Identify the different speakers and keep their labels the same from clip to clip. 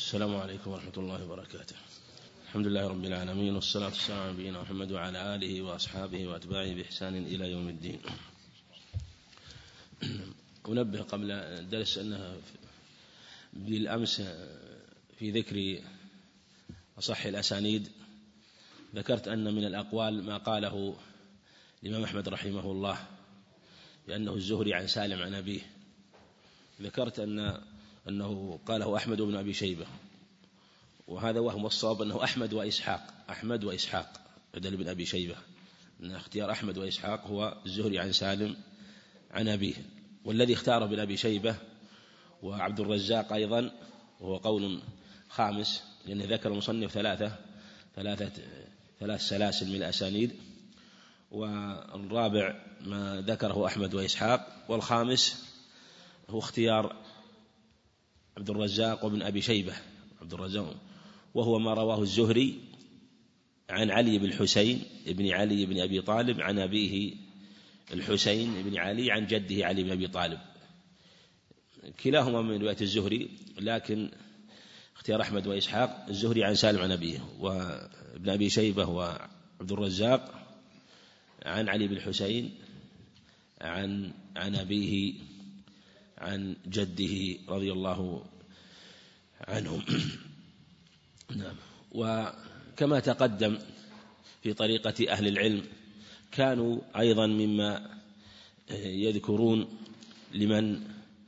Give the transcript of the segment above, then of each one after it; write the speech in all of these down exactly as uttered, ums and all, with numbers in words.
Speaker 1: السلام عليكم ورحمة الله وبركاته. الحمد لله رب العالمين، والصلاة والسلام على نبينا محمد وعلى آله وأصحابه وأتباعه بإحسان إلى يوم الدين. أنبه قبل الدرس أنها بالأمس في ذكر أصح الأسانيد ذكرت أن من الأقوال ما قاله الإمام أحمد رحمه الله بأنه الزهري عن سالم عن أبيه. ذكرت أن أنه قاله أحمد بن أبي شيبة، وهذا وهم، الصواب أنه أحمد وإسحاق أحمد وإسحاق بدل بن أبي شيبة، أن اختيار أحمد وإسحاق هو الزهري عن سالم عن أبيه. والذي اختاره بن أبي شيبة وعبد الرزاق أيضا وهو قول خامس، لأنه ذكر المصنف ثلاثة ثلاثة ثلاث سلاسل من الأسانيد، والرابع ما ذكره أحمد وإسحاق، والخامس هو اختيار عبد الرزاق وابن أبي شيبة عبد الرزاق، وهو ما رواه الزهري عن علي بن الحسين ابن علي بن أبي طالب عن أبيه الحسين بن علي عن جده علي بن أبي طالب، كلاهما من رواية الزهري، لكن اختيار أحمد وإسحاق الزهري عن سالم عن أبيه، وابن أبي شيبة وعبد الرزاق عن علي بن الحسين عن عن أبيه عن جده رضي الله عنهم. نعم. وكما تقدم في طريقة أهل العلم كانوا أيضا مما يذكرون لمن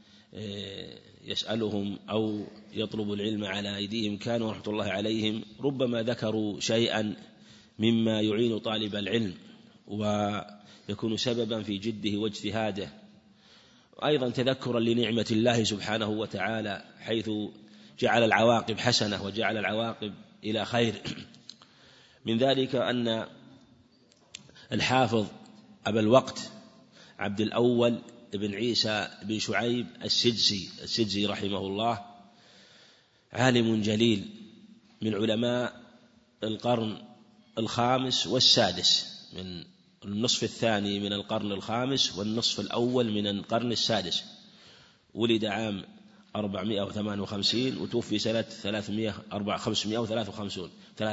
Speaker 1: يسألهم أو يطلب العلم على أيديهم، كانوا رحمة الله عليهم ربما ذكروا شيئا مما يعين طالب العلم ويكون سببا في جده واجتهاده، أيضا تذكرا لنعمة الله سبحانه وتعالى حيث جعل العواقب حسنة وجعل العواقب إلى خير. من ذلك أن الحافظ أبا الوقت عبد الأول بن عيسى بن شعيب السدسي السدسي رحمه الله عالم جليل من علماء القرن الخامس والسادس، من النصف الثاني من القرن الخامس والنصف الأول من القرن السادس، ولد عام أربعمائة وثمانية وخمسين وتوفي سنة خمسمائة وثلاثة وخمسين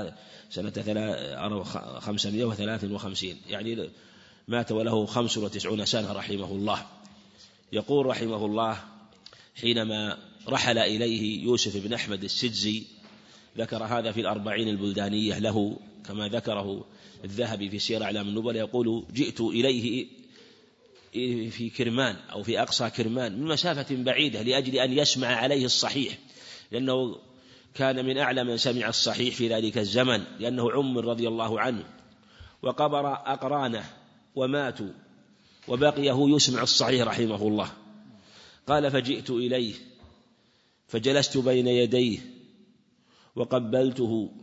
Speaker 1: سنة خمسمائة وثلاثة وخمسين، يعني مات وله خمس وتسعون سنة رحمه الله. يقول رحمه الله حينما رحل إليه يوسف بن أحمد السدسي، ذكر هذا في الأربعين البلدانية له كما ذكره الذهبي في سير أعلام النبلاء، يقول جئت إليه في كرمان أو في أقصى كرمان من مسافة بعيدة لأجل أن يسمع عليه الصحيح، لأنه كان من أعلى من سمع الصحيح في ذلك الزمن، لأنه عمر رضي الله عنه وقبر أقرانه وماتوا وبقيه يسمع الصحيح رحمه الله. قال فجئت إليه فجلست بين يديه وقبلته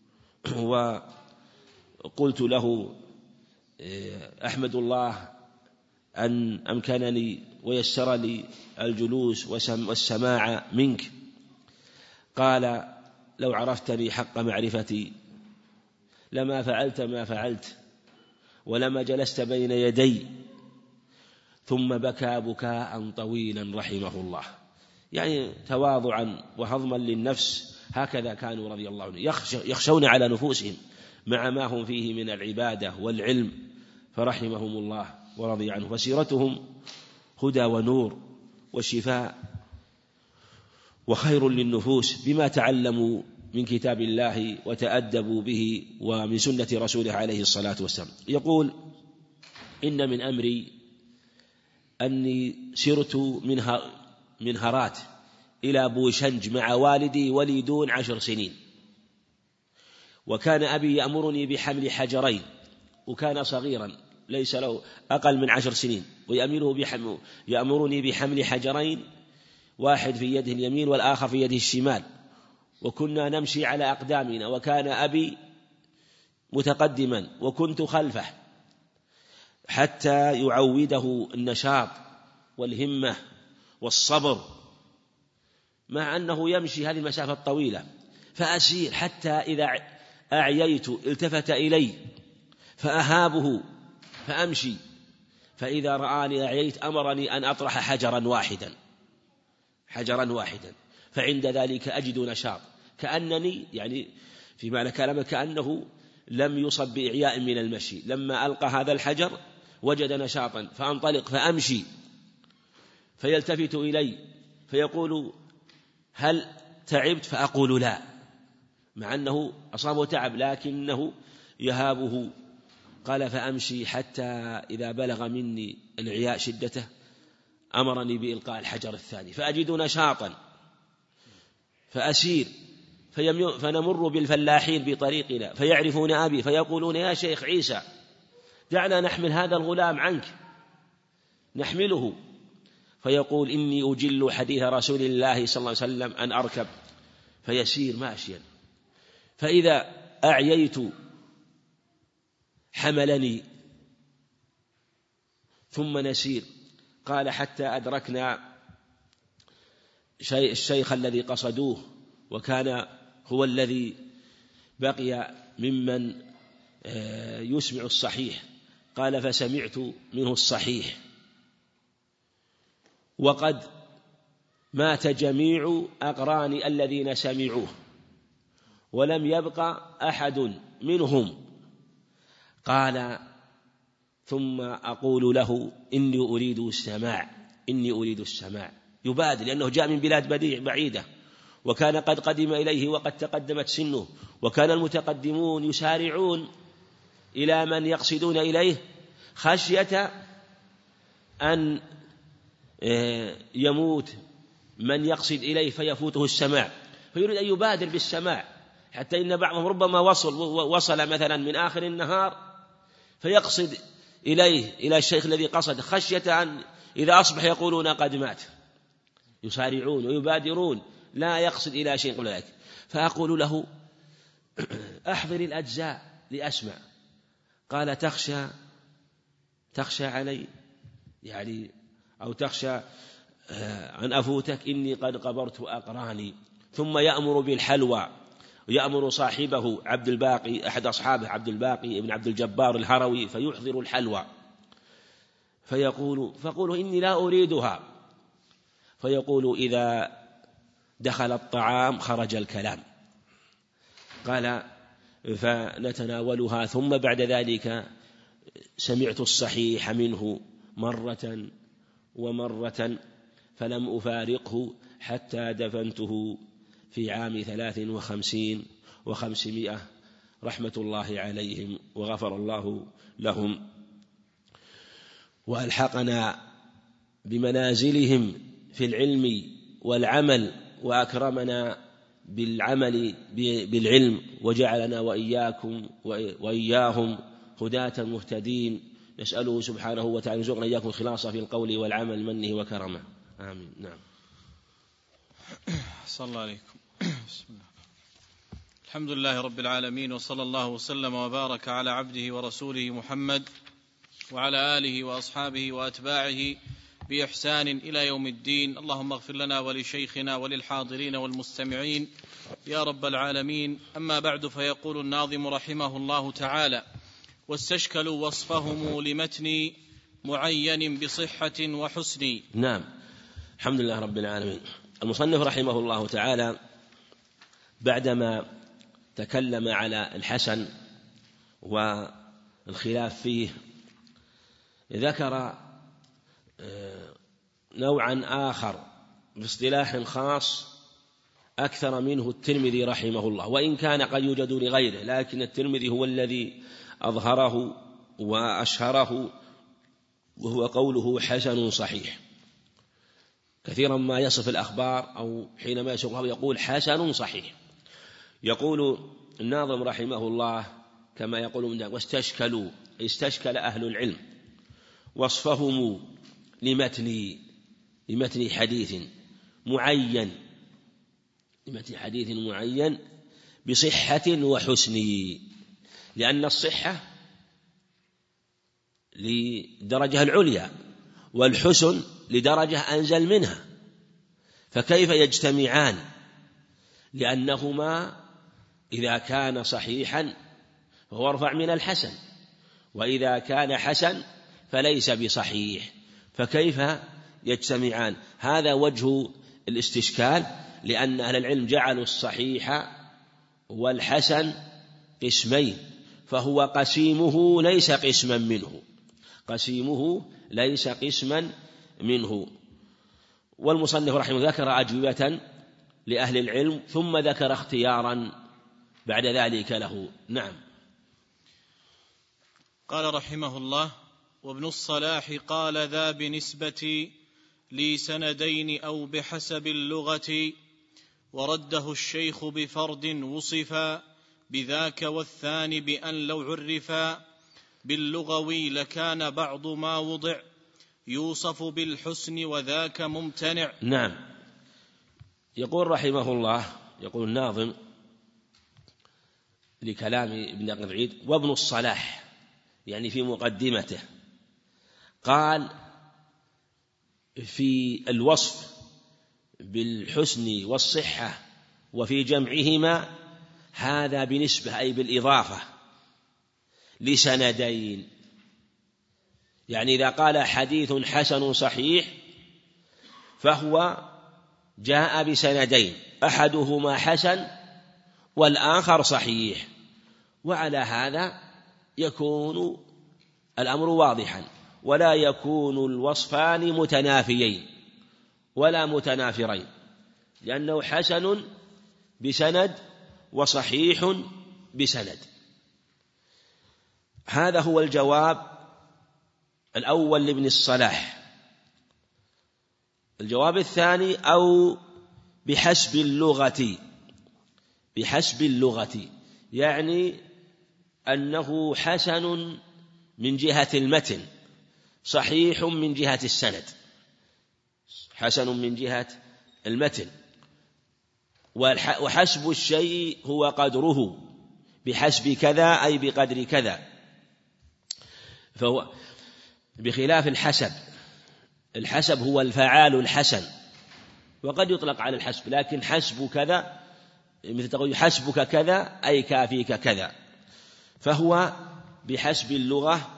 Speaker 1: وقلت له أحمد الله أن أمكنني ويسر لي الجلوس والسماع منك. قال لو عرفتني حق معرفتي لما فعلت ما فعلت ولما جلست بين يدي. ثم بكى بكاء طويلا رحمه الله، يعني تواضعا وهضما للنفس، هكذا كانوا رضي الله عنهم يخشون على نفوسهم مع ما هم فيه من العبادة والعلم، فرحمهم الله ورضي عنه. فسيرتهم هدى ونور وشفاء وخير للنفوس بما تعلموا من كتاب الله وتأدبوا به ومن سنة رسوله عليه الصلاة والسلام. يقول إن من أمري أني سرت من هرات إلى بوشنج مع والدي ولي دون عشر سنين، وكان أبي يأمرني بحمل حجرين، وكان صغيرا ليس له أقل من عشر سنين، ويأمره بحمل يأمرني بحمل حجرين، واحد في يده اليمين والآخر في يده الشمال، وكنا نمشي على أقدامنا، وكان أبي متقدما وكنت خلفه حتى يعوده النشاط والهمة والصبر، مع أنه يمشي هذه المسافة الطويلة، فأسير حتى إذا أعييت التفت إلي فأهابه فأمشي، فإذا رآني أعييت أمرني أن أطرح حجرا واحدا حجرا واحدا فعند ذلك أجد نشاط، كأنني يعني في معنى كلامه كأنه لم يصب بإعياء من المشي، لما ألقى هذا الحجر وجد نشاطا فأنطلق فأمشي، فيلتفت إلي فيقول هل تعبت؟ فأقول لا، مع أنه أصابه تعب لكنه يهابه. قال فأمشي حتى إذا بلغ مني العياء شدته أمرني بإلقاء الحجر الثاني، فأجد نشاطا فأسير، فنمر بالفلاحين بطريقنا فيعرفون أبي فيقولون يا شيخ عيسى دعنا نحمل هذا الغلام عنك، نحمله، فيقول إني أجل حديث رسول الله صلى الله عليه وسلم أن أركب، فيسير ماشيا، فإذا أعييت حملني ثم نسير. قال حتى أدركنا الشيخ الذي قصدوه، وكان هو الذي بقي ممن يسمع الصحيح. قال فسمعت منه الصحيح، وقد مات جميع أقراني الذين سمعوه ولم يبقى أحد منهم. قال ثم أقول له إني أريد السماع، إني أريد السماع، يبادر لأنه جاء من بلاد بعيدة، وكان قد قدم إليه وقد تقدمت سنه، وكان المتقدمون يسارعون إلى من يقصدون إليه خشية أن يموت من يقصد إليه فيفوته السماع، فيريد أن يبادر بالسماع، حتى إن بعضهم ربما وصل وصل مثلا من آخر النهار فيقصد إليه إلى الشيخ الذي قصد، خشية أن إذا أصبح يقولون قد مات، يسارعون ويبادرون لا يقصد إلى شيء قبل ذلك. فأقول له أحضر الأجزاء لأسمع. قال تخشى تخشى علي يعني أو تخشى أن أفوتك، إني قد قبرت أقراني. ثم يأمر بالحلوى، ويأمر صاحبه عبد الباقي أحد أصحابه عبد الباقي ابن عبد الجبار الهروي فيحضر الحلوى، فيقول فقول إني لا أريدها، فيقول إذا دخل الطعام خرج الكلام. قال فنتناولها، ثم بعد ذلك سمعت الصحيح منه مرة ومرة فلم أفارقه حتى دفنته في عام ثلاث وخمسين وخمسمائة رحمة الله عليهم وغفر الله لهم، وألحقنا بمنازلهم في العلم والعمل، وأكرمنا بالعمل بالعلم، وجعلنا وإياكم وإياهم هداة مهتدين. نسأله سبحانه وتعالى يرزقنا إياكم خلاصة في القول والعمل منه وكرمه، آمين. نعم.
Speaker 2: صلى الله عليكم. بسم الله. الحمد لله رب العالمين، وصلى الله وسلم وبارك على عبده ورسوله محمد وعلى آله وأصحابه وأتباعه بإحسان إلى يوم الدين. اللهم اغفر لنا ولشيخنا وللحاضرين والمستمعين يا رب العالمين. أما بعد، فيقول الناظم رحمه الله تعالى: واستشكلوا وصفهم لمتن معين بصحة وحسن.
Speaker 1: نعم، الحمد لله رب العالمين. المصنف رحمه الله تعالى بعدما تكلم على الحسن والخلاف فيه، ذكر نوعا آخر باصطلاح خاص أكثر منه الترمذي رحمه الله، وإن كان قد يوجد لغيره، لكن الترمذي هو الذي أظهره وأشهره، وهو قوله حسن صحيح. كثيرا ما يصف الأخبار أو حينما يسوقها يقول حسن صحيح. يقول الناظم رحمه الله كما يقول من ذلك: واستشكلوا، استشكل أهل العلم وصفهم لمتن لمتن حديث معين لمتن حديث معين بصحة وحسن، لأن الصحة لدرجة العليا والحسن لدرجة أنزل منها، فكيف يجتمعان؟ لأنهما إذا كان صحيحا فهو أرفع من الحسن، وإذا كان حسن فليس بصحيح، فكيف يجتمعان؟ هذا وجه الاستشكال لأن أهل العلم جعلوا الصحيح والحسن قسمين، فهو قسيمه ليس قسما منه، قسيمه ليس قسما منه. والمصنف رحمه الله ذكر أجوبة لأهل العلم ثم ذكر اختيارا بعد ذلك له. نعم.
Speaker 2: قال رحمه الله: وابن الصلاح قال ذا بالنسبة لي سندين أو بحسب اللغة، ورده الشيخ بفرد وصفا بذاك، والثاني بأن لو عرفا باللغوي لكان بعض ما وضع يوصف بالحسن وذاك ممتنع.
Speaker 1: نعم. يقول رحمه الله، يقول الناظم لكلام ابن دقيق العيد: وابن الصلاح، يعني في مقدمته، قال في الوصف بالحسن والصحة وفي جمعهما هذا بنسبة أي بالإضافة لسندين، يعني إذا قال حديث حسن صحيح فهو جاء بسندين، أحدهما حسن والآخر صحيح، وعلى هذا يكون الأمر واضحا، ولا يكون الوصفان متنافيين ولا متنافرين، لأنه حسن بسند وصحيح بسند. هذا هو الجواب الأول لابن الصلاح. الجواب الثاني: أو بحسب اللغة، بحسب اللغة يعني أنه حسن من جهة المتن، صحيح من جهة السند، حسن من جهة المتن. وحسب الشيء هو قدره، بحسب كذا أي بقدر كذا، فهو بخلاف الحسب. الحسب هو الفعال الحسن، وقد يطلق على الحسب، لكن حسب كذا مثل تقول حسبك كذا أي كافيك كذا، فهو بحسب اللغة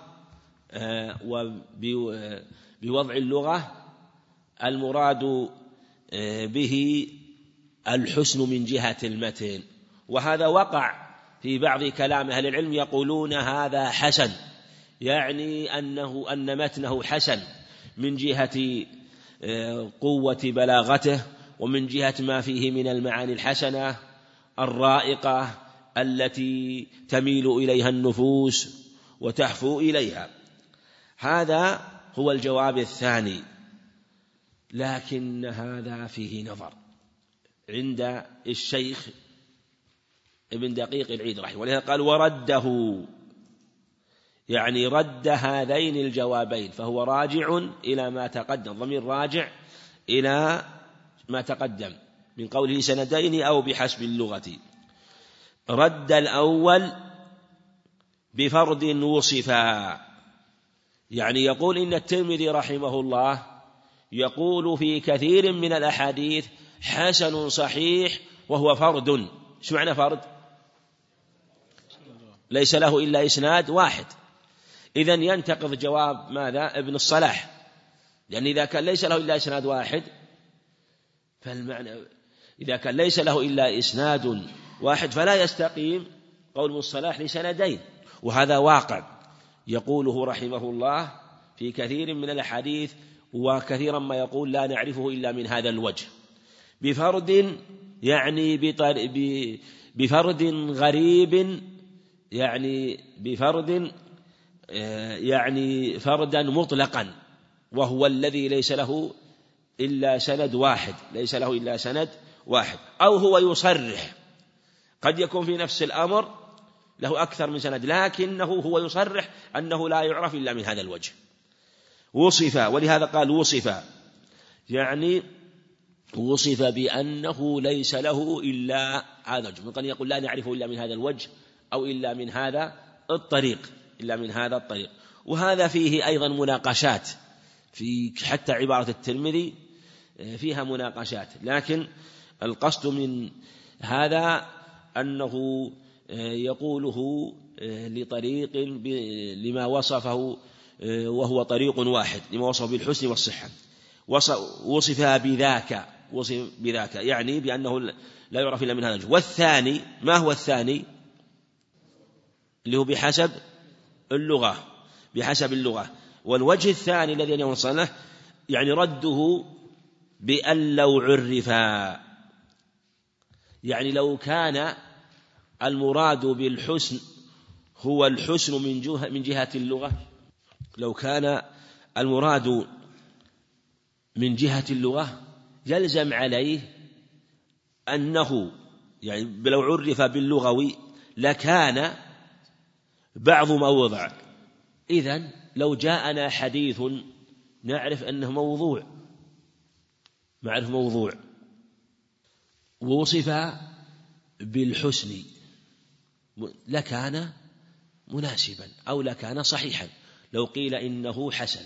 Speaker 1: وبوضع اللغة المراد به الحسن من جهة المتن. وهذا وقع في بعض كلام أهل العلم، يقولون هذا حسن، يعني أنه أن متنه حسن من جهة قوة بلاغته، ومن جهة ما فيه من المعاني الحسنة الرائقة التي تميل إليها النفوس وتحفو إليها. هذا هو الجواب الثاني، لكن هذا فيه نظر عند الشيخ ابن دقيق العيد رحمه الله، قال: ورده، يعني رد هذين الجوابين، فهو راجع إلى ما تقدم، ضمير راجع إلى ما تقدم من قوله سندين أو بحسب اللغة. رد الأول بفرد وصفا، يعني يقول إن الترمذي رحمه الله يقول في كثير من الأحاديث حسن صحيح وهو فرد. ايش معنى فرد؟ ليس له إلا إسناد واحد. إذن ينتقض جواب ماذا؟ ابن الصلاح، لأن إذا كان ليس له إلا إسناد واحد، فالمعنى إذا كان ليس له إلا إسناد واحد فلا يستقيم قول ابن الصلاح لسندين، وهذا واقع يقوله رحمه الله في كثير من الأحاديث، وكثيرا ما يقول لا نعرفه إلا من هذا الوجه. بفرد يعني بفرد غريب، يعني بفرد يعني فردا مطلقا، وهو الذي ليس له إلا سند واحد، ليس له إلا سند واحد. أو هو يصرح، قد يكون في نفس الأمر له أكثر من سند، لكنه هو يصرح أنه لا يعرف إلا من هذا الوجه. وصف، ولهذا قال وصف، يعني وصف بأنه ليس له إلا هذا الوجه، قد يقول لا نعرفه إلا من هذا الوجه أو إلا من هذا الطريق، إلا من هذا الطريق. وهذا فيه أيضا مناقشات، في حتى عبارة الترمذي فيها مناقشات، لكن القصد من هذا أنه يقوله لطريق لما وصفه، وهو طريق واحد لما وصف بالحسن والصحة. وصفها بذاك، وصف بذاك، يعني بأنه لا يعرف إلا من هذا الوجه. والثاني، ما هو الثاني؟ اللي هو بحسب اللغة، بحسب اللغة. والوجه الثاني الذي يوصله يعني رده بأن لو عرفا، يعني لو كان المراد بالحسن هو الحسن من جهة من جهة اللغة، لو كان المراد من جهة اللغة يلزم عليه أنه يعني لو عرف باللغوي لكان بعض ما وضع. إذن لو جاءنا حديث نعرف أنه موضوع، نعرف موضوع ووصف بالحسن لكان مناسبا أو لكان صحيحا لو قيل إنه حسن.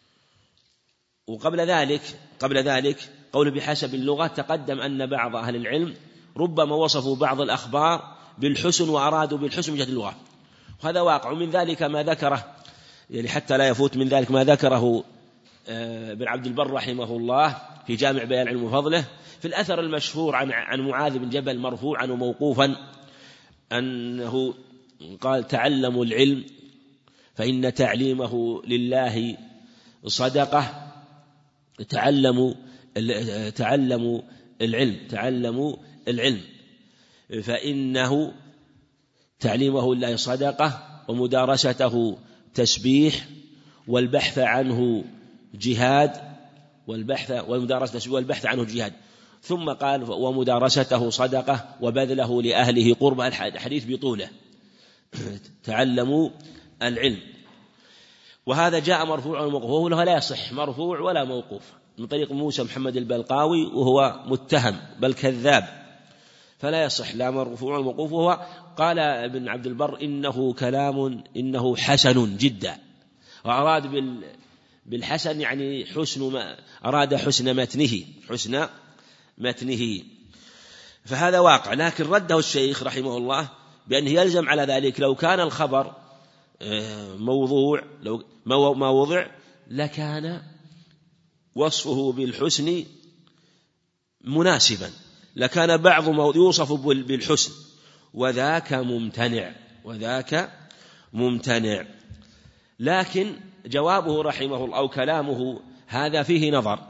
Speaker 1: وقبل ذلك قبل ذلك قول بحسب اللغة تقدم أن بعض أهل العلم ربما وصفوا بعض الأخبار بالحسن وأرادوا بالحسن من جهة اللغة، وهذا واقع. من ذلك ما ذكره، يعني حتى لا يفوت من ذلك ما ذكره ابن عبد البر رحمه الله في جامع بيان العلم وفضله في الأثر المشهور عن عن معاذ بن جبل مرفوعا وموقوفا أنه قال: تعلموا العلم فإن تعليمه لله صدقة. تعلموا تعلموا العلم تعلموا العلم فإنه تعليمه لله صدقة، ومدارسته تسبيح، والبحث عنه جهاد، والبحث والمدارسة والبحث عنه جهاد. ثم قال: ومدارسته صدقة، وبذله لأهله قربة. الحديث بطوله. تعلموا العلم. وهذا جاء مرفوع وموقوف، وهو لا يصح مرفوع ولا موقوف، من طريق موسى محمد البلقاوي وهو متهم بل كذاب، فلا يصح لا مرفوع ولا موقوف. وهو قال ابن عبد البر: إنه كلام إنه حسن جدا، وأراد بالحسن يعني حسن ما أراد حسن متنه حسن متنه فهذا واقع. لكن رده الشيخ رحمه الله بأنه يلزم على ذلك لو كان الخبر موضوع، لو ما وضع لكان وصفه بالحسن مناسبا، لكان بعض ما يوصف بالحسن، وذاك ممتنع وذاك ممتنع. لكن جوابه رحمه الله أو كلامه هذا فيه نظر،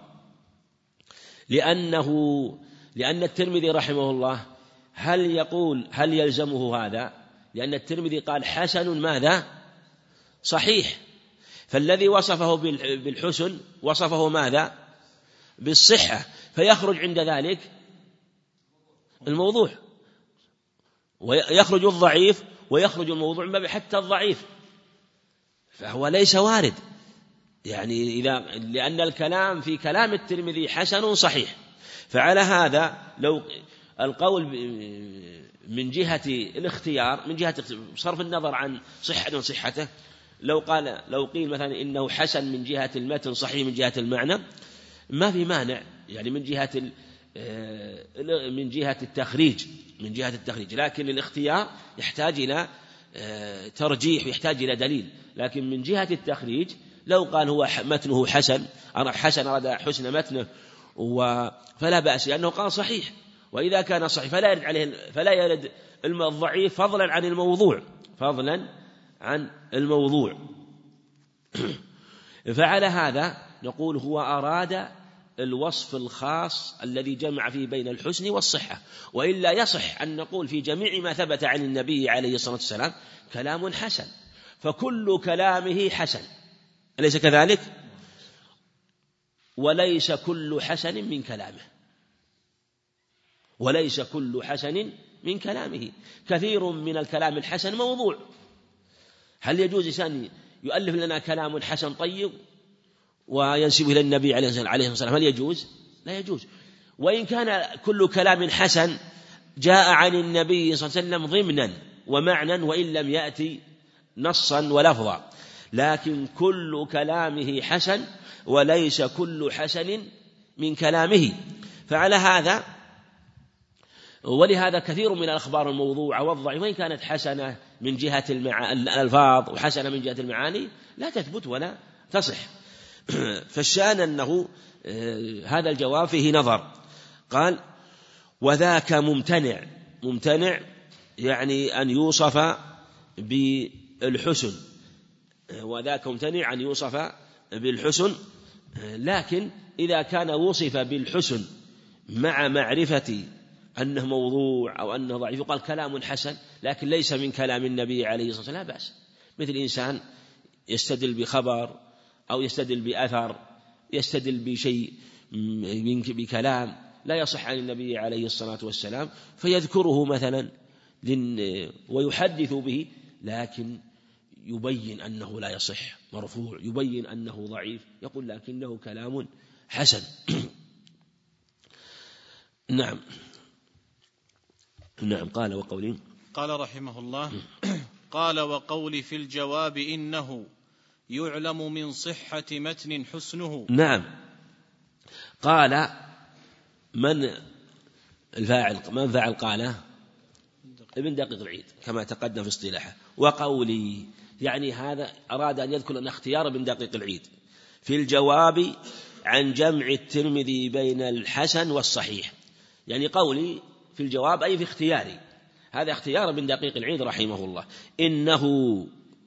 Speaker 1: لأنه لأن الترمذي رحمه الله هل يقول هل يلزمه هذا؟ لأن الترمذي قال حسن ماذا؟ صحيح. فالذي وصفه بالحسن وصفه ماذا؟ بالصحة، فيخرج عند ذلك الموضوع، ويخرج الضعيف ويخرج الموضوع من باب حتى الضعيف، فهو ليس وارد. يعني إذا لأن الكلام في كلام الترمذي حسن صحيح، فعلى هذا لو القول من جهة الاختيار، من جهة صرف النظر عن صحة صحته، لو قال لو قيل مثلا إنه حسن من جهة المتن صحيح من جهة المعنى ما في مانع، يعني من جهة من جهة التخريج من جهة التخريج لكن الاختيار يحتاج إلى ترجيح ويحتاج إلى دليل. لكن من جهة التخريج لو قال هو متنه حسن حسن أراد حسن متنه فلا بأس، لأنه قال صحيح. وإذا كان صحيح فلا يرد عليه فلا يرد الضعيف فضلا عن الموضوع فضلا عن الموضوع فعلى هذا نقول هو أراد الوصف الخاص الذي جمع فيه بين الحسن والصحة. وإلا يصح أن نقول في جميع ما ثبت عن النبي عليه الصلاة والسلام كلام حسن، فكل كلامه حسن، أليس كذلك؟ وليس كل حسن من كلامه وليس كل حسن من كلامه كثير من الكلام الحسن موضوع. هل يجوز إنسان يؤلف لنا كلام حسن طيب وينسبه إلى النبي عليه الصلاة والسلام؟ هل يجوز؟ لا يجوز. وإن كان كل كلام حسن جاء عن النبي صلى الله عليه وسلم ضمنا ومعنى وإن لم يأتي نصا ولفظا، لكن كل كلامه حسن وليس كل حسن من كلامه. فعلى هذا ولهذا كثير من الأخبار الموضوعة والضعيفة وإن كانت حسنة من جهة المع... الألفاظ وحسنة من جهة المعاني لا تثبت ولا تصح. فالشأن أنه هذا الجواب فيه نظر. قال وذاك ممتنع. ممتنع يعني أن يوصف بالحسن، وذاك ممتنع أن يوصف بالحسن، لكن إذا كان وصف بالحسن مع معرفة أنه موضوع أو أنه ضعيف يقال كلام حسن، لكن ليس من كلام النبي عليه الصلاة والسلام، لا بأس. مثل إنسان يستدل بخبر أو يستدل بأثر، يستدل بشيء بكلام لا يصح عن النبي عليه الصلاة والسلام، فيذكره مثلا ويحدث به، لكن يبين أنه لا يصح، مرفوع، يبين أنه ضعيف، يقول لكنه كلام حسن. نعم. نعم. قال وقولي
Speaker 2: قال رحمه الله قال وقولي في الجواب إنه يعلم من صحة متن حسنه.
Speaker 1: نعم. قال من الفاعل، من فاعل قال ابن دقيق العيد كما تقدم في اصطلاحه. وقولي يعني هذا أراد أن يذكر أن اختيار ابن دقيق العيد في الجواب عن جمع الترمذي بين الحسن والصحيح، يعني قولي في الجواب أي في اختياري، هذا اختيار ابن دقيق العيد رحمه الله. إنه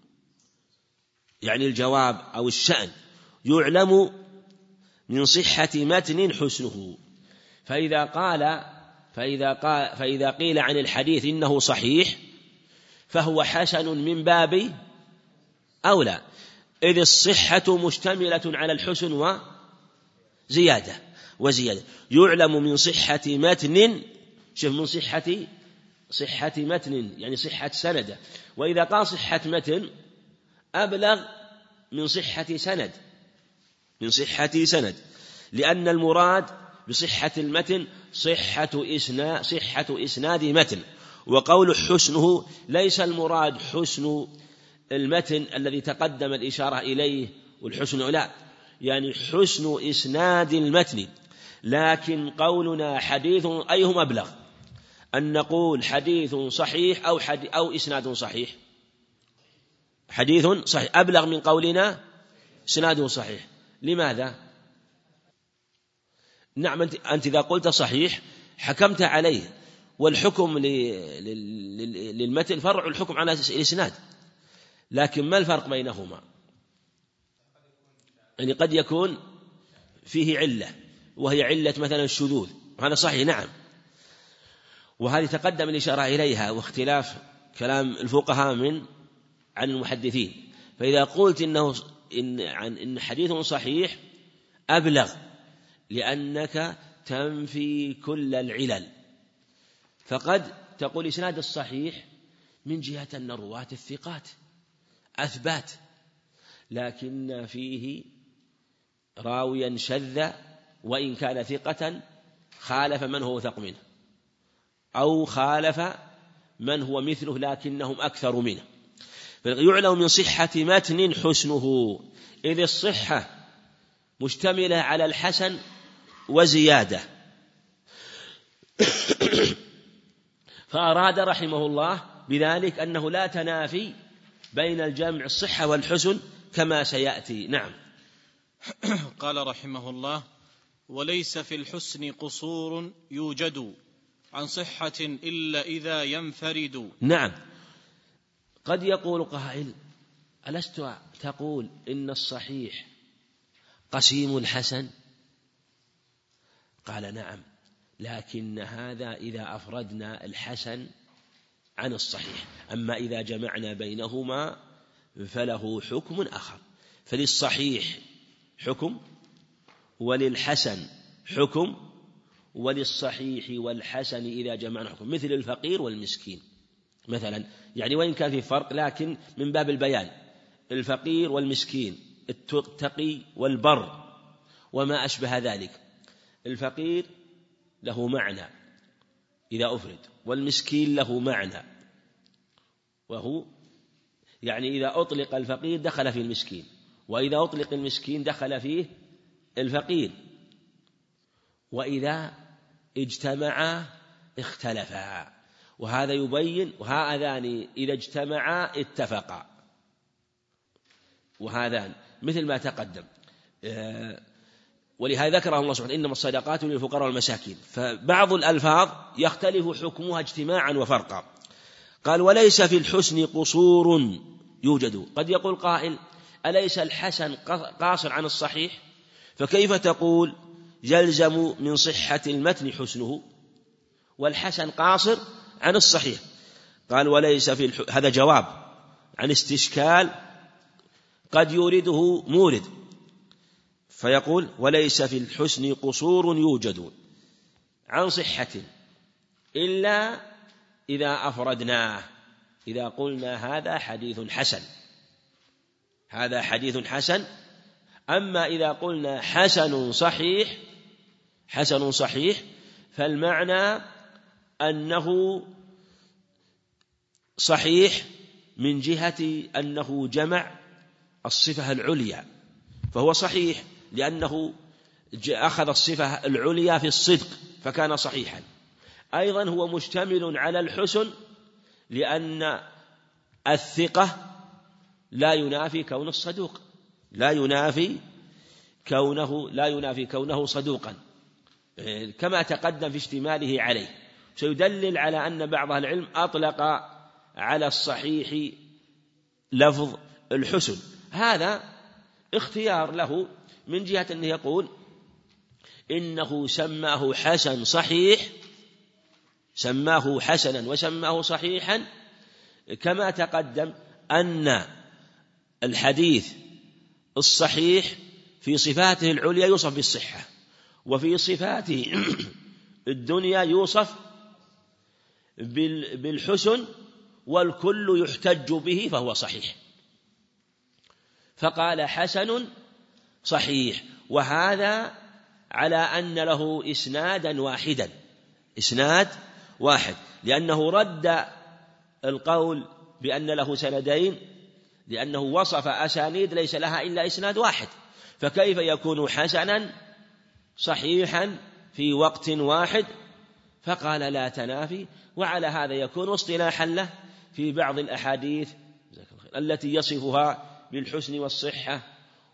Speaker 1: يعني الجواب أو الشأن يعلم من صحة متن حسنه، فإذا قال فإذا قال فإذا قيل عن الحديث إنه صحيح فهو حسن من باب أولى، إذ الصحة مشتملة على الحسن وزيادة وزيادة. يعلم من صحة متن، شوف، من صحة صحة متن يعني صحة سند، وإذا قال صحة متن أبلغ من صحة سند، من صحة سند، لأن المراد بصحة المتن صحة إسناد صحة إسناد متن، وقول حسنه ليس المراد حسن المتن الذي تقدم الإشارة إليه والحسن لا، يعني حسن إسناد المتن. لكن قولنا حديث أيهم أبلغ، أن نقول حديث صحيح أو حديث أو إسناد صحيح؟ حديث صحيح أبلغ من قولنا إسناد صحيح. لماذا؟ نعم، أنت إذا قلت صحيح حكمت عليه، والحكم للمتن فرع الحكم على الإسناد، لكن ما الفرق بينهما؟ يعني قد يكون فيه علة وهي علة مثلا الشذوذ، وهذا صحيح نعم، وهذه تقدم الإشارة إليها واختلاف كلام الفقهاء من عن المحدثين. فإذا قلت إنه إن عن إن حديث صحيح أبلغ لأنك تنفي كل العلل، فقد تقول إسناد الصحيح من جهة أن الرواة الثقات أثبات، لكن فيه راويا شذ وإن كان ثقة خالف من هو ثق منه، أو خالف من هو مثله لكنهم أكثر منه. يعلم من صحة متن حسنه، إذ الصحة مشتملة على الحسن وزيادة. فأراد رحمه الله بذلك أنه لا تنافي بين الجمع الصحة والحسن كما سيأتي. نعم.
Speaker 2: قال رحمه الله وليس في الحسن قصور يوجد عن صحة إلا إذا ينفرد.
Speaker 1: نعم. قد يقول قائل ألست تقول إن الصحيح قسيم الحسن؟ قال نعم، لكن هذا إذا أفردنا الحسن عن الصحيح، أما إذا جمعنا بينهما فله حكم آخر، فللصحيح حكم وللحسن حكم، وللصحيح والحسن إذا جمعنا حكم، مثل الفقير والمسكين مثلا، يعني وإن كان في فرق لكن من باب البيان، الفقير والمسكين، التقي والبر وما أشبه ذلك. الفقير له معنى إذا أفرد، والمسكين له معنى، وهو يعني إذا أطلق الفقير دخل في المسكين، وإذا أطلق المسكين دخل فيه الفقير، وإذا اجتمعا اختلفا، وهذا يبين وهذان إذا اجتمعا اتفقا، وهذان مثل ما تقدم. ولهذا ذكره الله سبحانه إنما الصدقات للفقراء والمساكين. فبعض الألفاظ يختلف حكمها اجتماعا وفرقا. قال وليس في الحسن قصور يوجد. قد يقول قائل أليس الحسن قاصر عن الصحيح؟ فكيف تقول يلزم من صحة المتن حسنه والحسن قاصر عن الصحيح؟ قال وليس في الح... هذا جواب عن استشكال قد يورده مورد، فيقول وليس في الحسن قصور يوجد عن صحة إلا إذا أفردناه، إذا قلنا هذا حديث حسن، هذا حديث حسن. أما إذا قلنا حسن صحيح، حسن صحيح فالمعنى أنه صحيح من جهة أنه جمع الصفة العليا، فهو صحيح لأنه أخذ الصفة العليا في الصدق فكان صحيحا. أيضا هو مشتمل على الحسن لأن الثقة لا ينافي كون الصدوق، لا ينافي كونه لا ينافي كونه صدوقا كما تقدم في اشتماله عليه. سيدلل على أن بعض العلم أطلق على الصحيح لفظ الحسن، هذا اختيار له من جهة أنه يقول إنه سماه حسن صحيح، سماه حسنا وسماه صحيحا، كما تقدم أن الحديث الصحيح في صفاته العليا يوصف بالصحة، وفي صفاته الدنيا يوصف بالحسن، والكل يحتج به فهو صحيح. فقال حسن صحيح، وهذا على أن له إسنادا واحدا، إسناد واحد، لأنه رد القول بأن له سندين، لأنه وصف أسانيد ليس لها إلا إسناد واحد، فكيف يكون حسنا صحيحا في وقت واحد؟ فقال لا تنافي. وعلى هذا يكون اصطلاحا له في بعض الأحاديث التي يصفها بالحسن والصحة،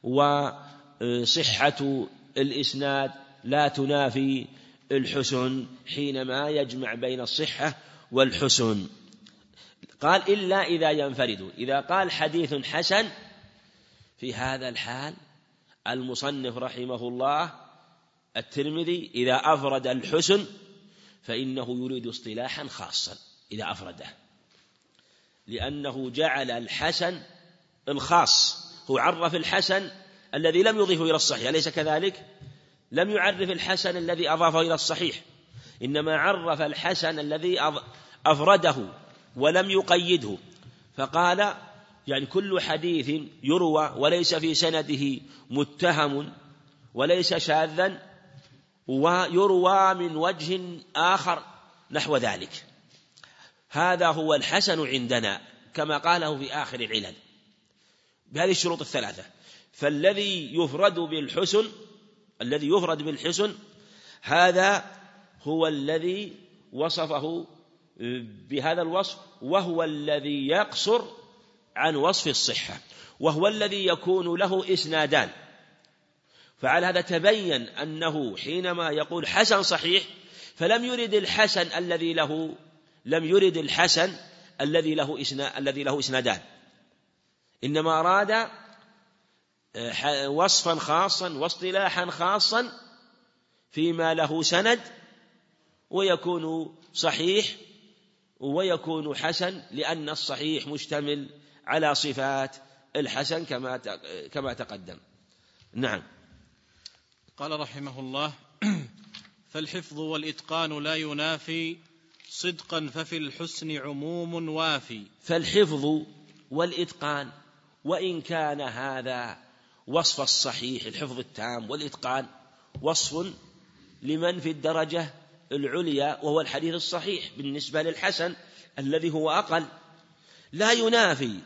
Speaker 1: وصحة الإسناد لا تنافي الحسن حينما يجمع بين الصحة والحسن. قال إلا إذا ينفرد، إذا قال حديث حسن في هذا الحال المصنف رحمه الله الترمذي إذا أفرد الحسن فإنه يريد اصطلاحا خاصا إذا أفرده، لأنه جعل الحسن الخاص، هو عرف الحسن الذي لم يضيفه إلى الصحيح، أليس كذلك؟ لم يعرف الحسن الذي أضافه إلى الصحيح، إنما عرف الحسن الذي أفرده ولم يقيده، فقال يعني كل حديث يروى وليس في سنده متهم وليس شاذا ويروى من وجه آخر نحو ذلك، هذا هو الحسن عندنا كما قاله في آخر العلل بهذه الشروط الثلاثة. فالذي يفرد بالحسن، الذي يفرد بالحسن هذا هو الذي وصفه بهذا الوصف، وهو الذي يقصر عن وصف الصحة، وهو الذي يكون له إسنادان. فعلى هذا تبين أنه حينما يقول حسن صحيح فلم يرد الحسن الذي له لم يرد الحسن الذي له إسناد الذي له إسنادان، إنما أراد وصفا خاصا واصطلاحا خاصا فيما له سند ويكون صحيح ويكون حسن، لأن الصحيح مشتمل على صفات الحسن كما كما تقدم. نعم.
Speaker 2: قال رحمه الله: فالحفظ والإتقان لا ينافي صدقا ففي الحسن عموم وافي.
Speaker 1: فالحفظ والإتقان، وإن كان هذا وصف الصحيح الحفظ التام والإتقان وصف لمن في الدرجة العليا وهو الحديث الصحيح بالنسبة للحسن الذي هو أقل، لا ينافي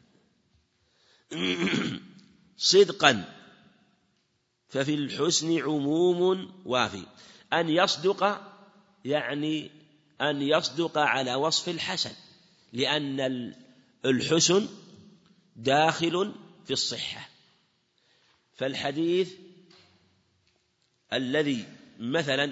Speaker 1: صدقا ففي الحسن عموم وافي. أن يصدق يعني أن يصدق على وصف الحسن، لأن الحسن داخل في الصحة، فالحديث الذي مثلا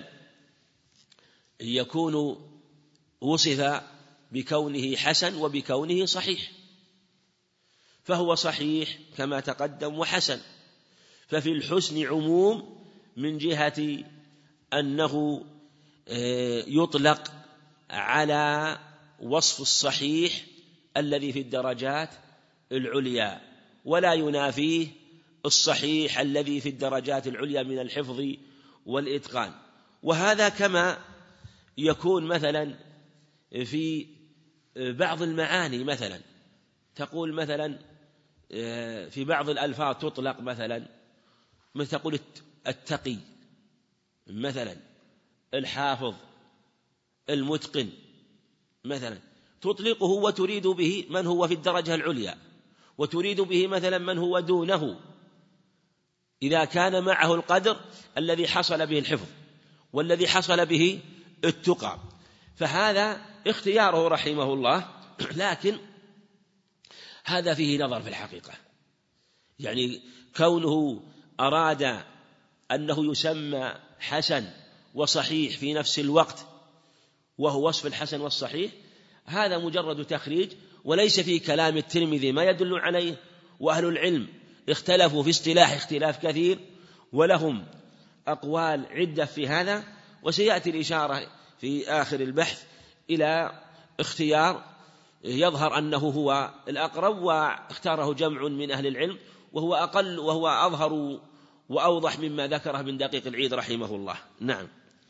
Speaker 1: يكون وصف بكونه حسن وبكونه صحيح، فهو صحيح كما تقدم وحسن، ففي الحسن عموم من جهة أنه يطلق على وصف الصحيح الذي في الدرجات العليا، ولا ينافيه الصحيح الذي في الدرجات العليا من الحفظ والإتقان. وهذا كما يكون مثلا في بعض المعاني، مثلا تقول مثلا في بعض الألفاظ تطلق مثلا مثل تقول التقي مثلا، الحافظ، المتقن مثلا، تطلقه وتريد به من هو في الدرجة العليا، وتريد به مثلا من هو دونه إذا كان معه القدر الذي حصل به الحفظ والذي حصل به التقى. فهذا اختياره رحمه الله، لكن هذا فيه نظر في الحقيقة، يعني كونه أراد أنه يسمى حسن وصحيح في نفس الوقت وهو وصف الحسن والصحيح، هذا مجرد تخريج وليس في كلام الترمذي ما يدل عليه. وأهل العلم اختلفوا في اصطلاح اختلاف كثير، ولهم أقوال عدة في هذا، وسيأتي الإشارة في آخر البحث إلى اختيار يظهر أنه هو الأقرب، واختاره جمع من أهل العلم، وهو أقل وهو أظهر وأوضح مما ذكره من دقيق العيد رحمه الله. نعم.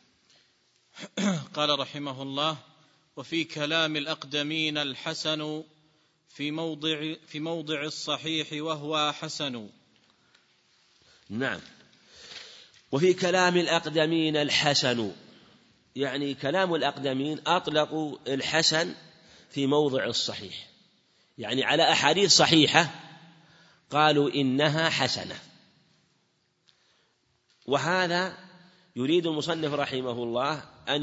Speaker 2: قال رحمه الله: وفي كلام الأقدمين الحسن في موضع في موضع الصحيح وهو حسن.
Speaker 1: نعم. وفي كلام الأقدمين الحسن، يعني كلام الأقدمين أطلقوا الحسن في موضع الصحيح، يعني على أحاديث صحيحة قالوا إنها حسنة. وهذا يريد المصنف رحمه الله أن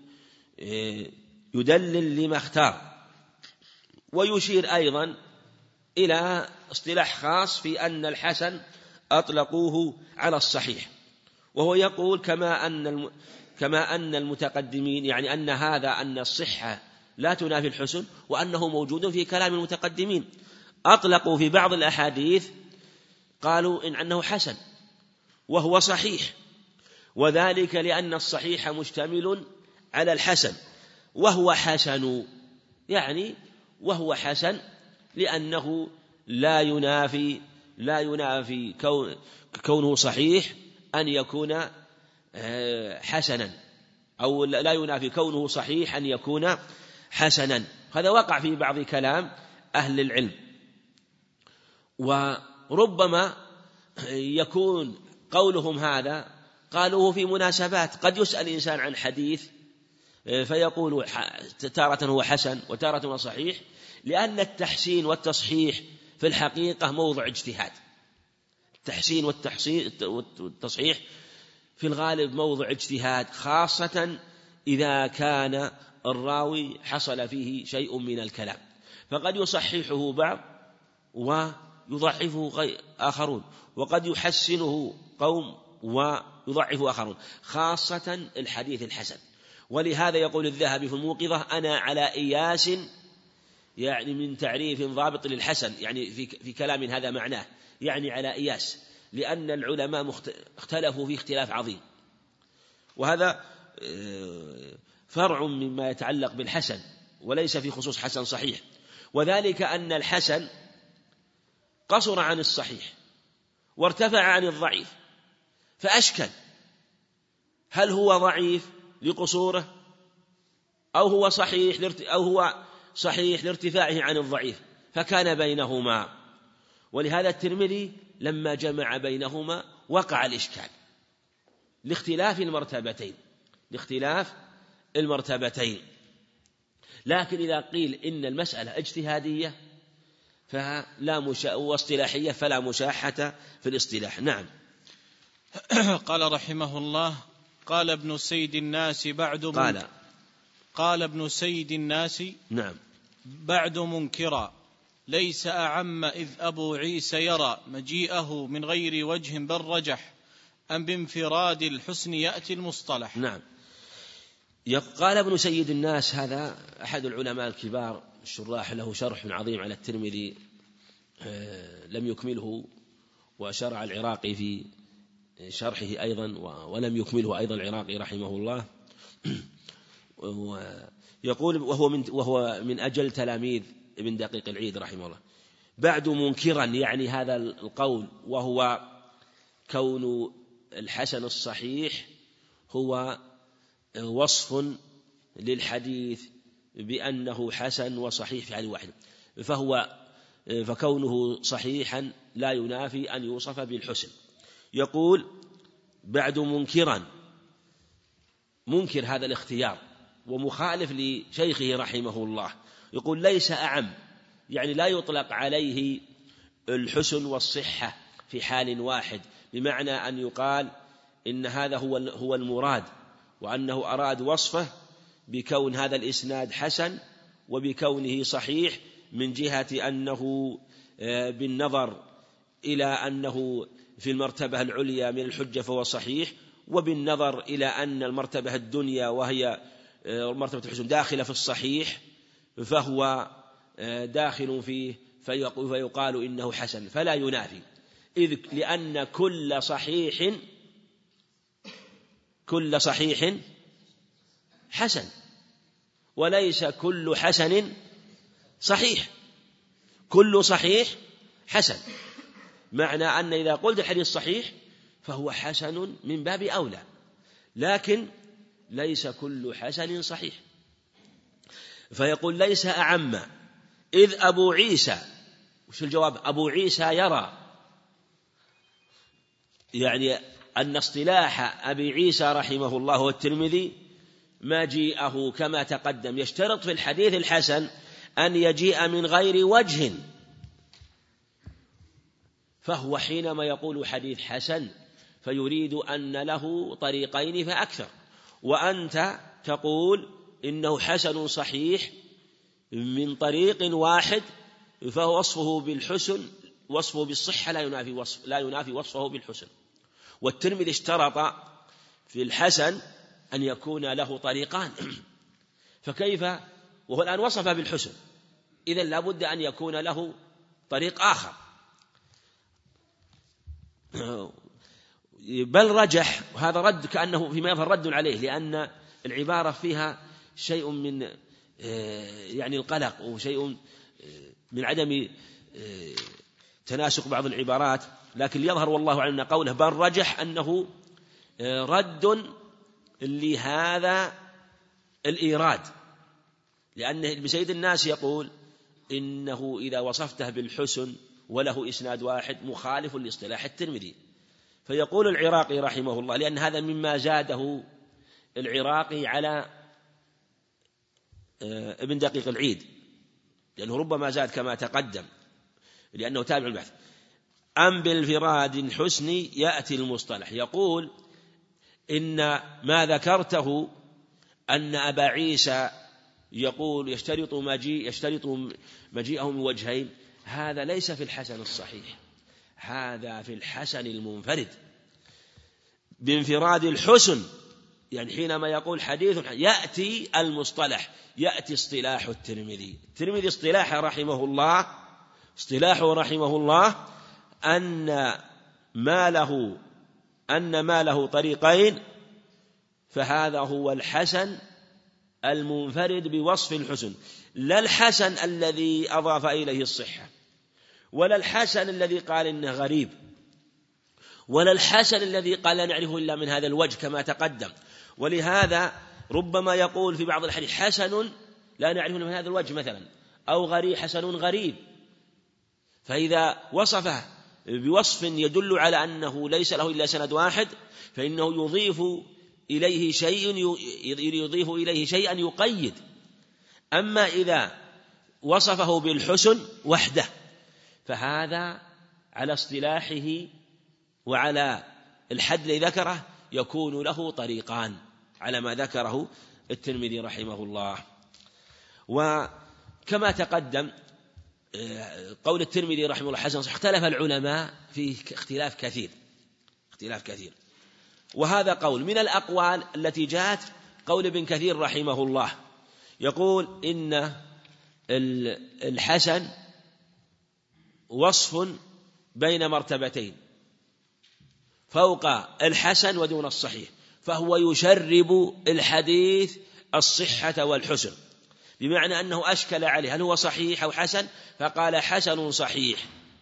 Speaker 1: يدلل لما اختار، ويشير أيضا إلى اصطلاح خاص في أن الحسن أطلقوه على الصحيح، وهو يقول كما أن كما أن المتقدمين، يعني أن هذا أن الصحة لا تنافي الحسن، وأنه موجود في كلام المتقدمين، أطلقوا في بعض الأحاديث قالوا إن أنه حسن وهو صحيح، وذلك لأن الصحيح مشتمل على الحسن، وهو حسن، يعني وهو حسن لأنه لا ينافي لا ينافي كونه صحيح أن يكون حسنا، أو لا ينافي كونه صحيح أن يكون حسنا. هذا وقع في بعض كلام أهل العلم. وربما يكون قولهم هذا قالوه في مناسبات، قد يسأل إنسان عن حديث فيقول تارة هو حسن وتارة هو صحيح، لأن التحسين والتصحيح في الحقيقة موضع اجتهاد. التحسين والتصحيح في الغالب موضع اجتهاد، خاصة إذا كان الراوي حصل فيه شيء من الكلام، فقد يصححه بعض ويضعفه آخرون، وقد يحسنه قوم ويضعفه آخرون، خاصة الحديث الحسن. ولهذا يقول الذهبي في الموقظة: أنا على إياس، يعني من تعريف ضابط للحسن، يعني في, في كلام هذا معناه، يعني على إياس، لأن العلماء اختلفوا في اختلاف عظيم، وهذا فرع مما يتعلق بالحسن وليس في خصوص حسن صحيح، وذلك أن الحسن قصر عن الصحيح وارتفع عن الضعيف، فأشكل هل هو ضعيف لقصوره أو هو صحيح أو هو صحيح لارتفاعه عن الضعيف، فكان بينهما. ولهذا الترمذي لما جمع بينهما وقع الإشكال لاختلاف المرتبتين لاختلاف المرتبتين لكن إذا قيل إن المسألة اجتهادية فلا مشا... واصطلاحية فلا مشاحة في الاصطلاح. نعم.
Speaker 2: قال رحمه الله: قال ابن سيد الناس بعد من...
Speaker 1: قال
Speaker 2: قال ابن سيد الناس
Speaker 1: نعم
Speaker 2: بعد منكرا ليس أعم إذ أبو عيسى يرى مجيئه من غير وجه بل رجح أم بانفراد الحسن يأتي المصطلح؟
Speaker 1: نعم. قال ابن سيد الناس، هذا أحد العلماء الكبار الشراح، له شرح عظيم على الترمذي لم يكمله، وشرع العراقي في شرحه أيضا ولم يكمله أيضا العراقي رحمه الله. يقول وهو من, وهو من أجل تلاميذ ابن دقيق العيد رحمه الله: بعد منكرا، يعني هذا القول وهو كون الحسن الصحيح هو وصف للحديث بأنه حسن وصحيح في حال واحد، فهو فكونه صحيحا لا ينافي أن يوصف بالحسن. يقول بعد منكرا، منكر هذا الاختيار ومخالف لشيخه رحمه الله. يقول ليس أعم، يعني لا يطلق عليه الحسن والصحة في حال واحد، بمعنى أن يقال إن هذا هو هو المراد، وأنه أراد وصفه بكون هذا الإسناد حسن وبكونه صحيح من جهة أنه بالنظر إلى أنه في المرتبة العليا من الحجة فهو صحيح، وبالنظر إلى أن المرتبة الدنيا وهي مرتبة الحسن داخلة في الصحيح فهو داخل فيه فيقال إنه حسن، فلا ينافي، إذ لأن كل صحيح كل صحيح حسن، وليس كل حسن صحيح، كل صحيح حسن، معنى أن إذا قلت الحديث صحيح فهو حسن من باب أولى، لكن ليس كل حسن صحيح. فيقول ليس أعم، إذ أبو عيسى، وش الجواب؟ أبو عيسى يرى، يعني أن اصطلاح أبي عيسى رحمه الله والترمذي مجيئه كما تقدم يشترط في الحديث الحسن أن يجيء من غير وجه، فهو حينما يقول حديث حسن فيريد أن له طريقين فأكثر، وأنت تقول إنه حسن صحيح من طريق واحد، فهو وصفه بالحسن، وصفه بالصحة لا ينافي وصف لا ينافي وصفه بالحسن. والترمذي اشترط في الحسن أن يكون له طريقان، فكيف وهو الآن وصف بالحسن، إذن لا بد أن يكون له طريق آخر. بل رجح، وهذا رد كأنه فيما يظهر رد عليه، لأن العبارة فيها شيء من يعني القلق وشيء من عدم تناسق بعض العبارات، لكن يظهر والله أعلم أن قوله بل رجح أنه رد لهذا الإيراد، لأن ابن سيد الناس يقول إنه إذا وصفته بالحسن وله إسناد واحد مخالف لاصطلاح الترمذي. فيقول العراقي رحمه الله، لأن هذا مما زاده العراقي على ابن دقيق العيد، لأنه ربما زاد كما تقدم لأنه تابع البحث، أم بالفراد الحسن يأتي المصطلح. يقول إن ما ذكرته أن أبا عيسى يقول يشترط مجيء يشترط مجيئه من وجهين، هذا ليس في الحسن الصحيح، هذا في الحسن المنفرد بانفراد الحسن، يعني حينما يقول حديث يأتي المصطلح، يأتي اصطلاح الترمذي. الترمذي اصطلاحه رحمه الله اصطلاحه رحمه الله أن ما له أن ما له طريقين، فهذا هو الحسن المنفرد بوصف الحسن، لا الحسن الذي أضاف إليه الصحة، ولا الحسن الذي قال إنه غريب، ولا الحسن الذي قال لا نعرفه إلا من هذا الوجه كما تقدم. ولهذا ربما يقول في بعض الحديث حسن لا نعرفه من هذا الوجه مثلا، أو غريب حسن غريب، فإذا وصفه بوصف يدل على أنه ليس له إلا سند واحد فإنه يضيف إليه شيء يضيف إليه شيئا يقيد. أما إذا وصفه بالحسن وحده فهذا على اصطلاحه وعلى الحد الذي ذكره يكون له طريقان على ما ذكره الترمذي رحمه الله. وكما تقدم قول الترمذي رحمه الله حسن، اختلف العلماء فيه اختلاف كثير اختلاف كثير وهذا قول من الأقوال التي جاءت قول ابن كثير رحمه الله، يقول إن الحسن وصف بين مرتبتين فوق الحسن ودون الصحيح، فهو يشرب الحديث الصحة والحسن، بمعنى أنه أشكل عليه هل هو صحيح أو حسن، فقال حسن صحيح،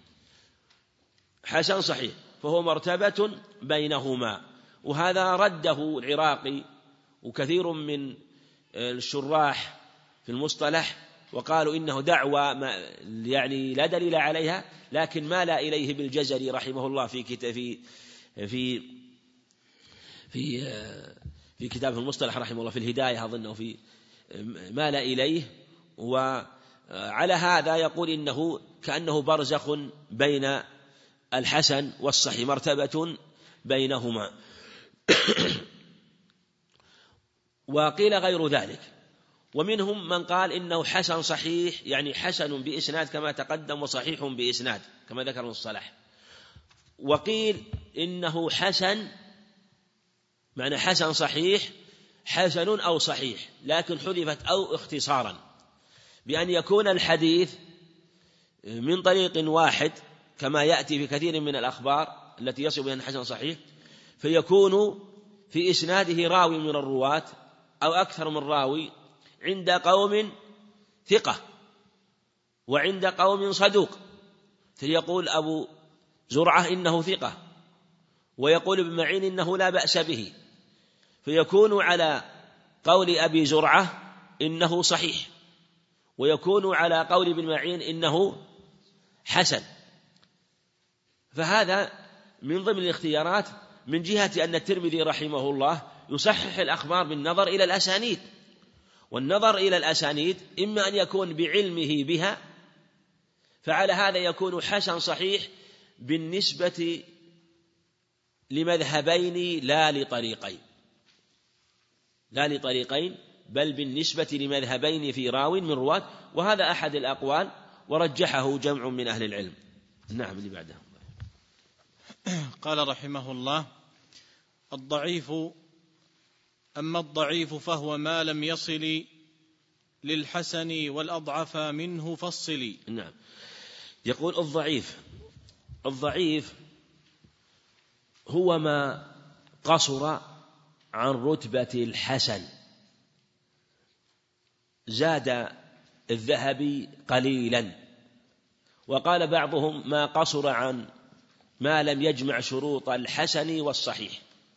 Speaker 1: حسن صحيح، فهو مرتبة بينهما. وهذا رده العراقي وكثير من الشراح في المصطلح، وقالوا إنه دعوى يعني لا دليل عليها، لكن مال إليه بالجزري رحمه الله في كتاب في في في في كتاب المصطلح رحمه الله في الهداية أظنه في مال إليه. وعلى هذا يقول إنه كأنه برزخ بين الحسن والصحيح، مرتبة بينهما. وقيل غير ذلك، ومنهم من قال إنه حسن صحيح يعني حسن بإسناد كما تقدم وصحيح بإسناد كما ذكر المصطلح. وقيل إنه حسن معنى حسن صحيح حسن أو صحيح، لكن حذفت أو اختصارا بأن يكون الحديث من طريق واحد كما يأتي في كثير من الأخبار التي يصف بها حسن صحيح، فيكون في إسناده راوي من الرواة أو أكثر من راوي عند قوم ثقة وعند قوم صدوق، فيقول أبو زرعة إنه ثقة ويقول ابن معين إنه لا بأس به، فيكون على قول أبي زرعة إنه صحيح، ويكون على قول ابن معين إنه حسن. فهذا من ضمن الاختيارات من جهة أن الترمذي رحمه الله يصحح الأخبار بالنظر إلى الأسانيد، والنظر إلى الأسانيد إما أن يكون بعلمه بها، فعلى هذا يكون حسن صحيح بالنسبة لمذهبين لا لطريقين لا لطريقين بل بالنسبة لمذهبين في راو من رواة، وهذا أحد الأقوال ورجحه جمع من أهل العلم. نعم اللي بعده.
Speaker 2: قال رحمه الله: الضعيف أما الضعيف فهو ما لم يصل للحسن والأضعف منه فالصل.
Speaker 1: نعم. يقول الضعيف الضعيف هو ما قصر عن رتبة الحسن، زاد الذهبي قليلا، وقال بعضهم ما قصر عن ما لم يجمع شروط الحسن والصحيح،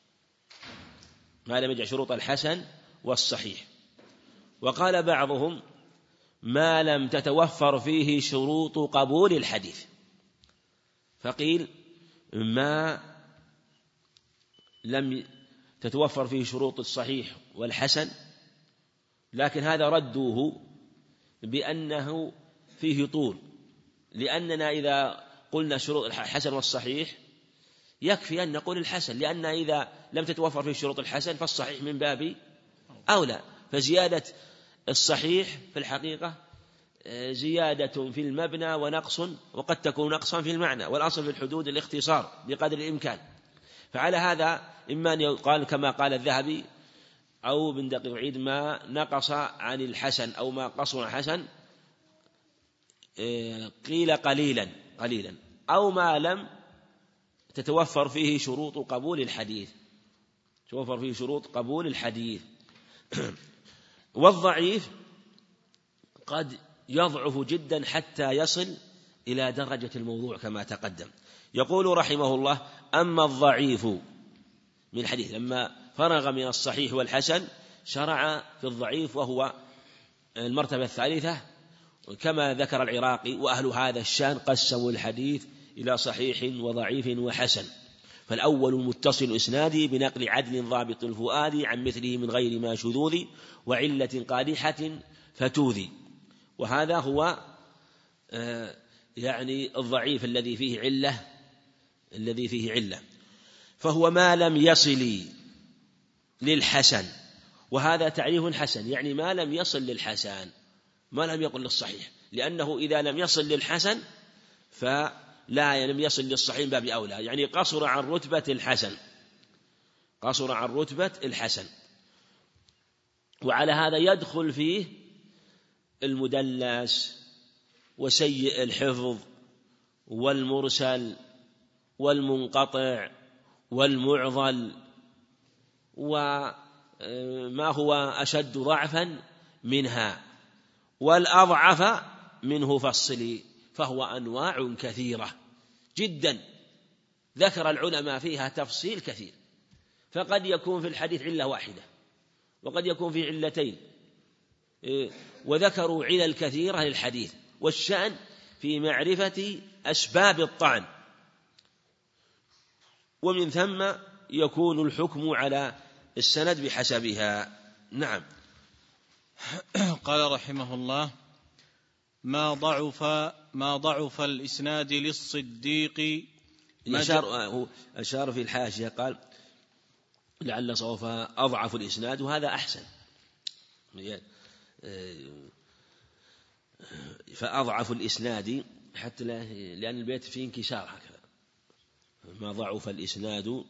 Speaker 1: ما لم يجمع شروط الحسن والصحيح. وقال بعضهم ما لم تتوفر فيه شروط قبول الحديث، فقيل ما لم تتوفر فيه شروط الصحيح والحسن، لكن هذا ردوه بأنه فيه طول، لأننا إذا قلنا شروط الحسن والصحيح يكفي أن نقول الحسن، لأن إذا لم تتوفر فيه شروط الحسن فالصحيح من باب أولى، فزيادة الصحيح في الحقيقة زيادة في المبنى ونقص، وقد تكون نقصا في المعنى، والأصل في الحدود الاختصار بقدر الإمكان. فعلى هذا إما أن يقال كما قال الذهبي أو بن دقيق العيد ما نقص عن الحسن أو ما قصر الحسن قيل قليلا قليلا أو ما لم تتوفر فيه شروط قبول الحديث توفر فيه شروط قبول الحديث. والضعيف قد يضعف جدا حتى يصل إلى درجة الموضوع كما تقدم. يقول رحمه الله: أما الضعيف من الحديث، لما فرغ من الصحيح والحسن شرع في الضعيف وهو المرتبة الثالثة، كما ذكر العراقي: وأهل هذا الشان قسموا الحديث إلى صحيح وضعيف وحسن، فالأول متصل إسنادي بنقل عدل ضابط الفؤاد عن مثله من غير ما شذوذ وعلة قادحة فتوذي. وهذا هو آه يعني الضعيف الذي فيه علة الذي فيه علة فهو ما لم يصل للحسن، وهذا تعريف حسن، يعني ما لم يصل للحسن، ما لم يقل للصحيح، لأنه إذا لم يصل للحسن فلا لم يصل للصحيح باب أولى، يعني قصر عن رتبة الحسن. قصر عن رتبة الحسن. وعلى هذا يدخل فيه المدلس وسيء الحفظ والمرسل والمنقطع والمعضل وما هو أشد ضعفا منها، والأضعف منه فصلي، فهو أنواع كثيرة جدا ذكر العلماء فيها تفصيل كثير. فقد يكون في الحديث علة واحدة، وقد يكون في علتين، وذكروا علل كثيرة للحديث. والشأن في معرفة أسباب الطعن، ومن ثم يكون الحكم على السند بحسبها. نعم.
Speaker 2: قال رحمه الله: ما ضعف ما ضعف الإسناد للصديق.
Speaker 1: أشار, أشار في الحاشية قال لعل صوفها أضعف الإسناد، وهذا أحسن، فأضعف الإسناد حتى لأن البيت فيه انكسار هكذا. ما ضعف الإسناد،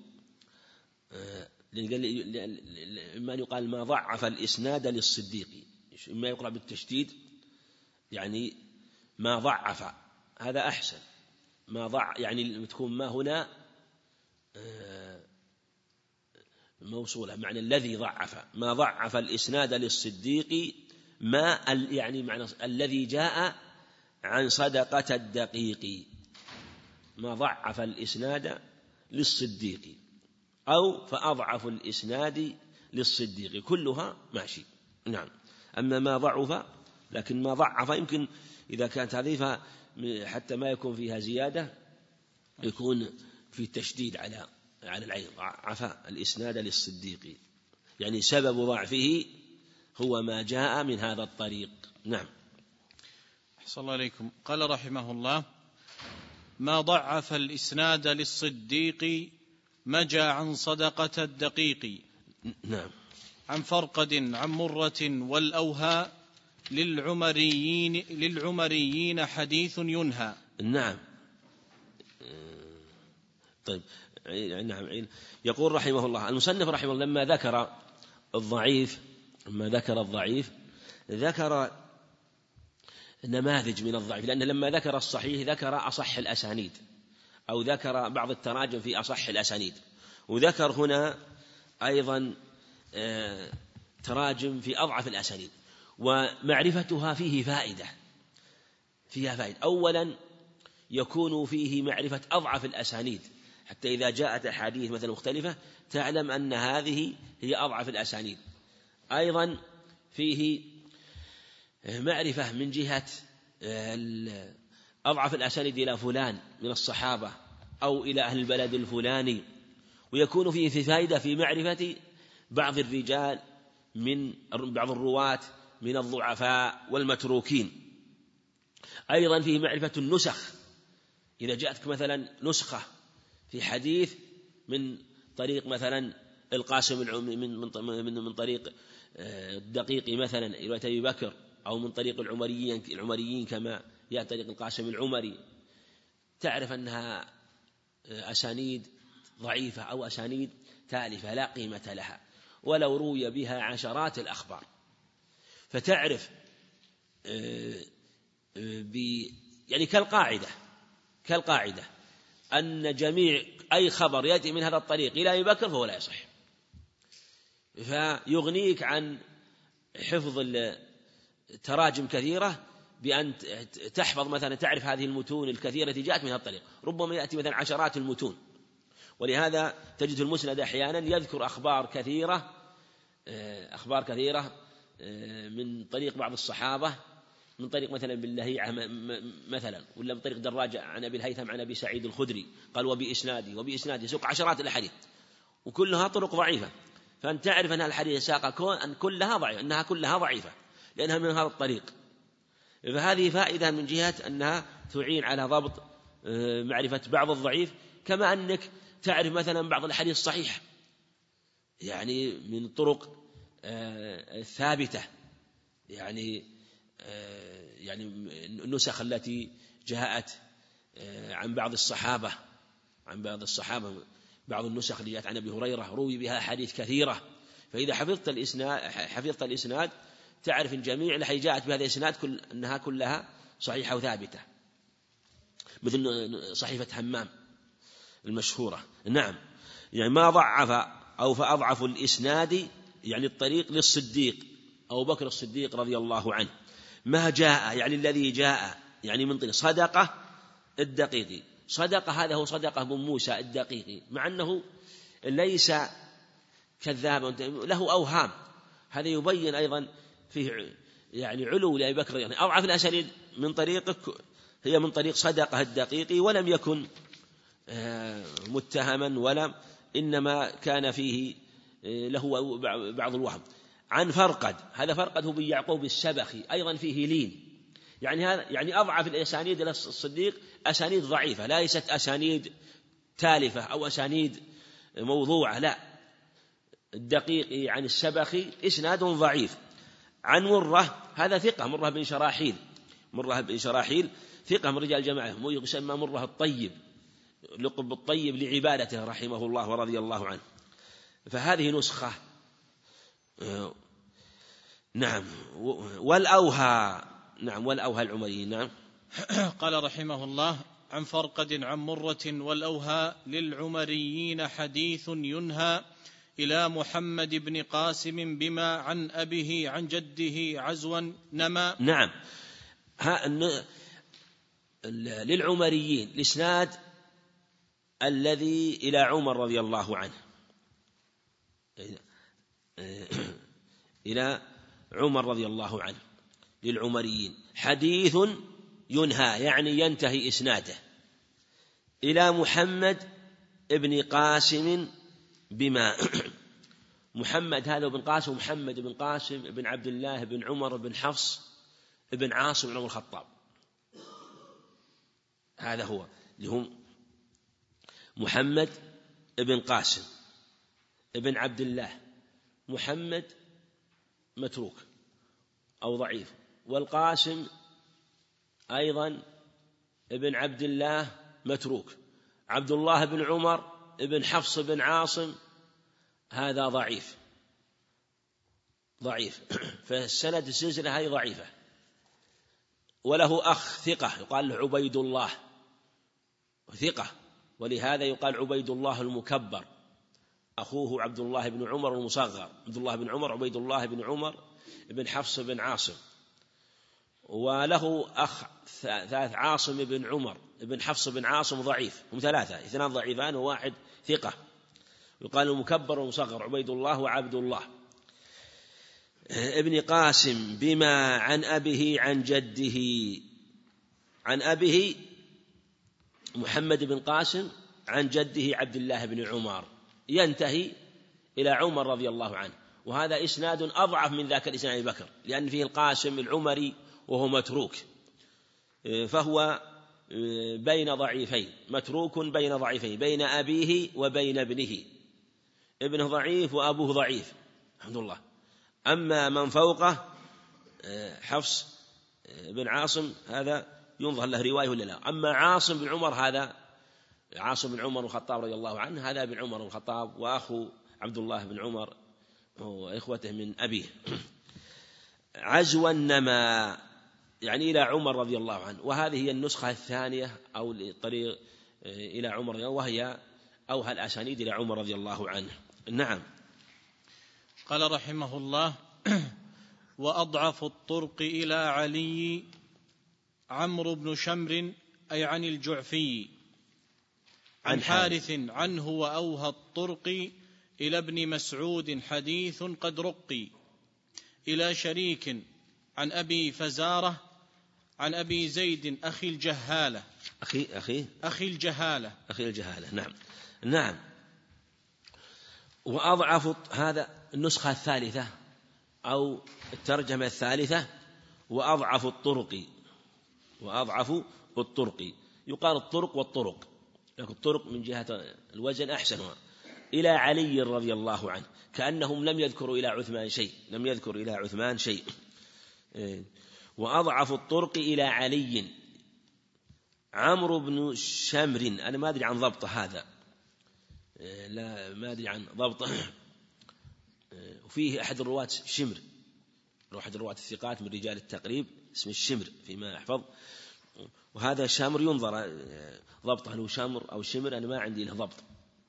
Speaker 1: إما يقال ما ضعف الإسناد للصديق، إما يقرأ بالتشديد يعني ما ضعف، هذا أحسن. ما ضع يعني تكون ما هنا موصولة معنى الذي ضعف. ما ضعف الإسناد للصديق، ما يعني معنى الذي جاء عن صدقة الدقيق. ما ضعف الإسناد للصديق، أو فأضعف الإسناد للصديق، كلها ماشي. نعم. أما ما ضعف، لكن ما ضعف يمكن إذا كانت هذه حتى ما يكون فيها زيادة يكون في تشديد على على العين. ضعف الإسناد للصديق يعني سبب ضعفه هو ما جاء من هذا الطريق. نعم.
Speaker 2: أحسن الله عليكم. قال رحمه الله: ما ضعف الإسناد للصديق مجى عن صدقة الدقيق.
Speaker 1: نعم.
Speaker 2: عن فرقد عن مرة والأوهى للعمريين للعمريين حديث ينهى.
Speaker 1: نعم. طيب. نعم. يقول رحمه الله المصنف رحمه الله لما ذكر الضعيف لما ذكر الضعيف ذكر نماذج من الضعيف، لأن لما ذكر الصحيح ذكر أصح الأسانيد، أو ذكر بعض التراجم في أصح الأسانيد، وذكر هنا أيضا تراجم في أضعف الأسانيد، ومعرفتها فيه فائدة فيها فائدة. أولا يكون فيه معرفة أضعف الأسانيد، حتى إذا جاءت أحاديث مثلا مختلفة تعلم أن هذه هي أضعف الأسانيد. أيضا فيه معرفة من جهة أضعف الأسانيد إلى فلان من الصحابة أو إلى أهل البلد الفلاني، ويكون فيه فائدة في معرفة بعض الرجال من بعض الرواة من الضعفاء والمتروكين. أيضا فيه معرفة النسخ، إذا جاءتك مثلا نسخة في حديث من طريق مثلا القاسم من من من طريق الدقيق مثلا رواية أبي بكر، أو من طريق العمريين العمريين كما يأتي طريق القاسم العمري، تعرف أنها أسانيد ضعيفة أو أسانيد تالفة لا قيمة لها، ولو روي بها عشرات الأخبار. فتعرف ب يعني كالقاعدة كالقاعدة أن جميع أي خبر يأتي من هذا الطريق إلى أبي بكر فهو لا يصح، فيغنيك عن حفظ تراجم كثيرة بأن تحفظ مثلا تعرف هذه المتون الكثيرة التي جاءت من هذا الطريق. ربما يأتي مثلا عشرات المتون، ولهذا تجد المسند أحيانا يذكر أخبار كثيرة أخبار كثيرة من طريق بعض الصحابة، من طريق مثلا باللهيعة مثلا، ولا من طريق دراجة عن أبي الهيثم عن أبي سعيد الخدري قال وبإسنادي وبإسنادي سوق عشرات الأحاديث وكلها طرق ضعيفة. فأنت تعرف أن الحديث ساقة أن كلها ضعيفة أنها كلها ضعيفة لأنها من هذا الطريق. فهذه فائدة من جهة أنها تعين على ضبط معرفة بعض الضعيف، كما أنك تعرف مثلا بعض الحديث الصحيح يعني من طرق ثابتة، يعني يعني النسخ التي جاءت عن بعض الصحابة عن بعض الصحابة بعض النسخ اللي جاءت عن أبي هريرة روي بها حديث كثيرة، فإذا حفظت الإسناد حفظت الإسناد تعرف الجميع التي جاءت بهذا الإسناد كل أنها كلها صحيحة وثابتة، مثل صحيفة همام المشهورة. نعم، يعني ما ضعف أو فأضعف الإسناد يعني الطريق للصديق أبو بكر الصديق رضي الله عنه، ما جاء يعني الذي جاء يعني من طريق صدقة الدقيقي. صدقة هذا هو صدقة بن موسى الدقيقي، مع أنه ليس كذابا له أوهام، هذا يبين أيضا فيه يعني علو لأبي بكر، يعني أضعف الأسانيد من طريقك هي من طريق صدقة الدقيقي، ولم يكن متهما ولا إنما كان فيه له بعض الوهم. عن فرقد، هذا فرقد هو بن يعقوب السبخي أيضا فيه لين، يعني هذا يعني أضعف الأسانيد إلى الصديق أسانيد ضعيفة، ليست أسانيد تالفة أو أسانيد موضوعة، لا، الدقيقي عن السبخي إسناد ضعيف. عن مرة، هذا ثقة، مرة بن شراحيل، مرة بن شراحيل ثقة من رجال الجماعة، يسمى مرة الطيب، لقب الطيب لعبادته رحمه الله ورضي الله عنه. فهذه نسخة. نعم. والأوهى، نعم، والأوهى العمري. نعم.
Speaker 2: قال رحمه الله: عن فرقد عن مرة والأوهى للعمريين حديث ينهى إلى محمد بن قاسم بما عن أبيه عن جده عزوا نما.
Speaker 1: نعم. للعمريين الإسناد الذي إلى عمر رضي الله عنه، إلى عمر رضي الله عنه، للعمريين حديث ينهى يعني ينتهي إسناده إلى محمد ابن قاسم بما محمد هذا بن قاسم، محمد بن قاسم بن عبد الله بن عمر بن حفص بن عاصم بن عمر الخطاب، هذا هو اللي هم محمد بن قاسم بن عبد الله. محمد متروك أو ضعيف، والقاسم أيضا ابن عبد الله متروك، عبد الله بن عمر ابن حفص بن عاصم هذا ضعيف ضعيف فالسند السلسلة هذه ضعيفة. وله أخ ثقة يقال له عبيد الله، ثقة، ولهذا يقال عبيد الله المكبر، أخوه عبد الله بن عمر المصغر، عبد الله بن عمر عبيد الله بن عمر بن حفص بن عاصم. وله أخ ثالث عاصم بن عمر بن حفص بن عاصم ضعيف، هم ثلاثة، اثنان ضعيفان وواحد ثقة، يقال المكبر ومصغر عبيد الله وعبد الله. ابن قاسم بما عن أبيه عن جده، عن أبيه محمد بن قاسم عن جده عبد الله بن عمر، ينتهي إلى عمر رضي الله عنه، وهذا إسناد أضعف من ذاك الإسناد أبي بكر، لأن فيه القاسم العمري وهو متروك، فهو بين ضعيفين، متروك بين ضعيفين، بين أبيه وبين ابنه، ابنه ضعيف وأبوه ضعيف الحمد لله. أما من فوقه حفص بن عاصم هذا ينظر له رواية ولا لا. أما عاصم بن عمر هذا عاصم بن عمر الخطاب رضي الله عنه، هذا بن عمر الخطاب وأخو عبد الله بن عمر وإخوته من أبيه. عزوا نما يعني إلى عمر رضي الله عنه، وهذه هي النسخة الثانية أو الطريق إلى عمر، وهي أوهى الأسانيد إلى عمر رضي الله عنه. نعم.
Speaker 2: قال رحمه الله: وأضعف الطرق إلى علي عمرو بن شمر أي عن الجعفي عن حارث عنه، وأوهى الطرق إلى ابن مسعود حديث قد رقي إلى شريك عن أبي فزارة عن أبي زيد أخي الجهالة
Speaker 1: أخي أخي
Speaker 2: أخي الجهالة
Speaker 1: أخي الجهالة. نعم. نعم. وأضعف هذا النسخة الثالثة أو الترجمة الثالثة، وأضعف الطرق، وأضعف الطرق، يقال الطرق والطرق، لكن الطرق من جهة الوزن أحسنها، إلى علي رضي الله عنه، كأنهم لم يذكروا إلى عثمان شيء، لم يذكروا إلى عثمان شيء. وأضعف الطرق إلى علي عمرو بن شمر، أنا ما أدري عن ضبط هذا، لا ما أدري عن ضبطه. وفيه أحد الرواة شمر، أحد الرواة الثقات من رجال التقريب اسم الشمر فيما أحفظ، وهذا شامر ينظر ضبطه، له شامر أو شمر أنا ما عندي له ضبط.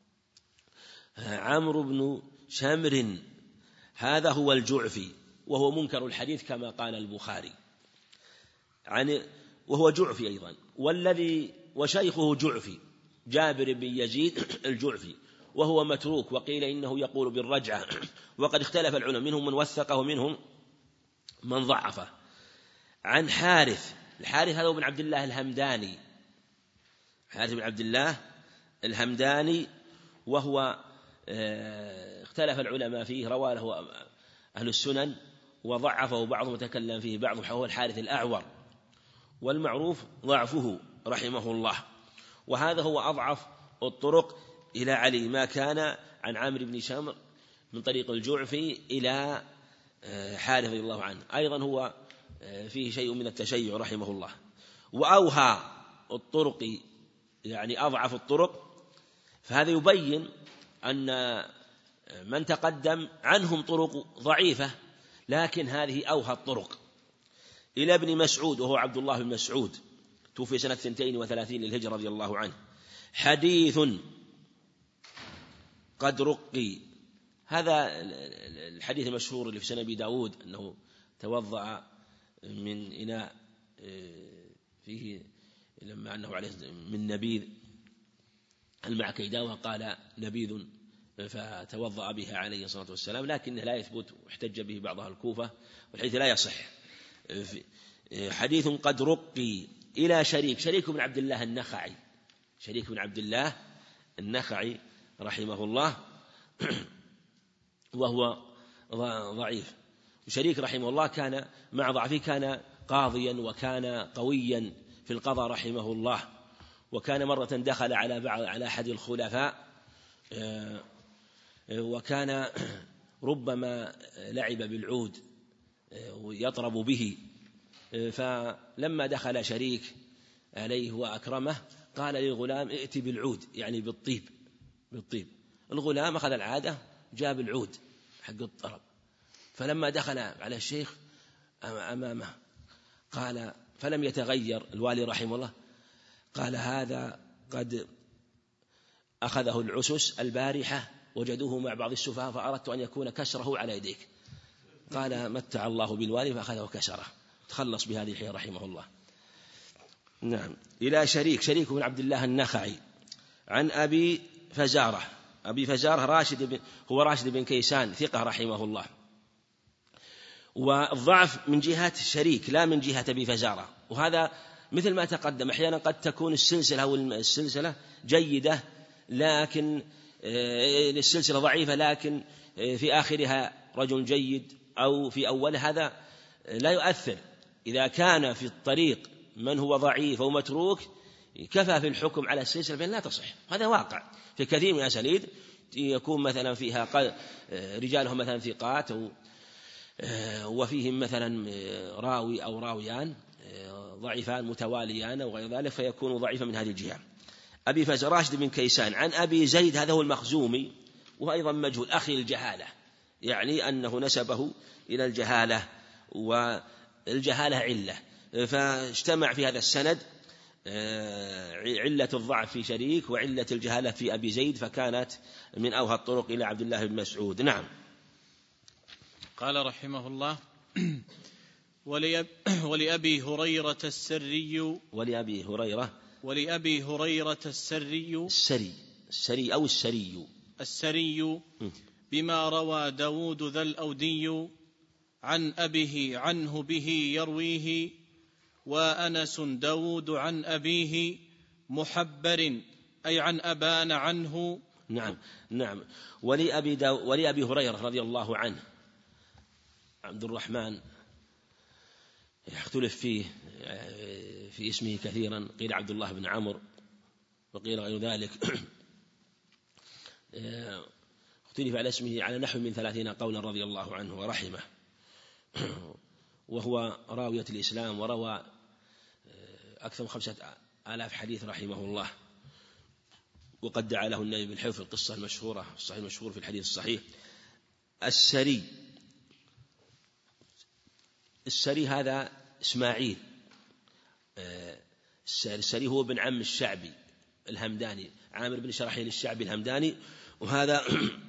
Speaker 1: عمرو بن شامر هذا هو الجعفي، وهو منكر الحديث كما قال البخاري عن، وهو جعفي أيضا، والذي وشيخه جعفي جابر بن يزيد الجعفي، وهو متروك، وقيل إنه يقول بالرجعة، وقد اختلف العلماء منهم من وثقه ومنهم من ضعفه. عن حارث، الحارث هذا بن عبد الله الهمداني، حارث بن عبد الله الهمداني، وهو اختلف العلماء فيه، روى له أهل السنن وضعفه بعضهم وتكلم فيه بعضهم، هو الحارث الأعور، والمعروف ضعفه رحمه الله. وهذا هو أضعف الطرق إلى علي، ما كان عن عامر بن شامر من طريق الجعفي إلى حارث رضي الله عنه، أيضا هو فيه شيء من التشيع رحمه الله. وأوهى الطرق يعني أضعف الطرق، فهذا يبين أن من تقدم عنهم طرق ضعيفة، لكن هذه أوهى الطرق. إلى ابن مسعود وهو عبد الله بن مسعود، توفي سنة اثنتين وثلاثين للهجرة رضي الله عنه، حديث قد رقي، هذا الحديث المشهور اللي في سنة أبي داود أنه توضأ من إناء فيه لما أنه عليه من نبيذ المعكيدة وقال نبيذ فتوضأ بها عليه الصلاة والسلام، لكنه لا يثبت، واحتج به بعضها الكوفة، والحديث لا يصح. حديث قد رقي إلى شريك، شريك بن عبد الله النخعي، شريك بن عبد الله النخعي رحمه الله، وهو ضعيف. شريك رحمه الله كان مع ضعفه كان قاضيا وكان قويا في القضاء رحمه الله، وكان مرة دخل على بعض على أحد الخلفاء، وكان ربما لعب بالعود ويطرب به، فلما دخل شريك عليه وأكرمه قال للغلام ائت بالعود، يعني بالطيب بالطيب. الغلام أخذ العادة جاب العود حق الطرب، فلما دخل على الشيخ أمامه قال فلم يتغير الوالي رحمه الله، قال هذا قد أخذه العسس البارحة وجدوه مع بعض السفهاء فأردت أن يكون كسره على يديك. قال متع الله بالوالي فأخذه كسره، تخلص بهذه الحياة رحمه الله. نعم. إلى شريك، شريك بن عبد الله النخعي، عن أبي فزارة، أبي فزارة راشد بن هو راشد بن كيسان ثقة رحمه الله، والضعف من جهة شريك لا من جهة أبي فزارة، وهذا مثل ما تقدم، أحيانا قد تكون السلسلة أو السلسلة جيدة لكن السلسلة ضعيفة، لكن في آخرها رجل جيد أو في أولها، هذا لا يؤثر. إذا كان في الطريق من هو ضعيف أو متروك كفى في الحكم على السلسلة بأن لا تصح، هذا واقع في كثير من الأساليب، يكون مثلا فيها رجالهم مثلا ثقات وفيهم مثلا راوي أو راويان ضعيفان متواليان وغير ذلك، فيكون ضعيفا من هذه الجهة. أبي فز راشد بن كيسان، عن أبي زيد هذا هو المخزومي، وأيضا مجهول أخي الجهالة، يعني أنه نسبه إلى الجهالة، والجهالة علة، فاجتمع في هذا السند علة الضعف في شريك وعلة الجهالة في أبي زيد، فكانت من أوهى الطرق إلى عبد الله بن مسعود. نعم.
Speaker 2: قال رحمه الله ولأب ولأبي هريرة السري
Speaker 1: ولأبي هريرة
Speaker 2: ولأبي هريرة السري
Speaker 1: السري السري أو السري
Speaker 2: السري بما روى داود ذا الأودي عن أبيه عنه به يرويه، وأنس داود عن أبيه محبر أي عن أبان عنه.
Speaker 1: نعم نعم. ولأبي, داو ولأبي هريرة رضي الله عنه عبد الرحمن يختلف فيه في اسمه كثيرا، قيل عبد الله بن عمرو وقيل غير ذلك، اختلف على اسمه على نحو من ثلاثين قولا رضي الله عنه ورحمه، وهو راوية الإسلام وروى أكثر من خمسة آلاف حديث رحمه الله. وقد دعا له النبي بالحفظ، القصة المشهورة الصحيح المشهور في الحديث الصحيح. السري، السري هذا إسماعيل، السري هو ابن عم الشعبي الهمداني، عامر بن شرحيل الشعبي الهمداني، وهذا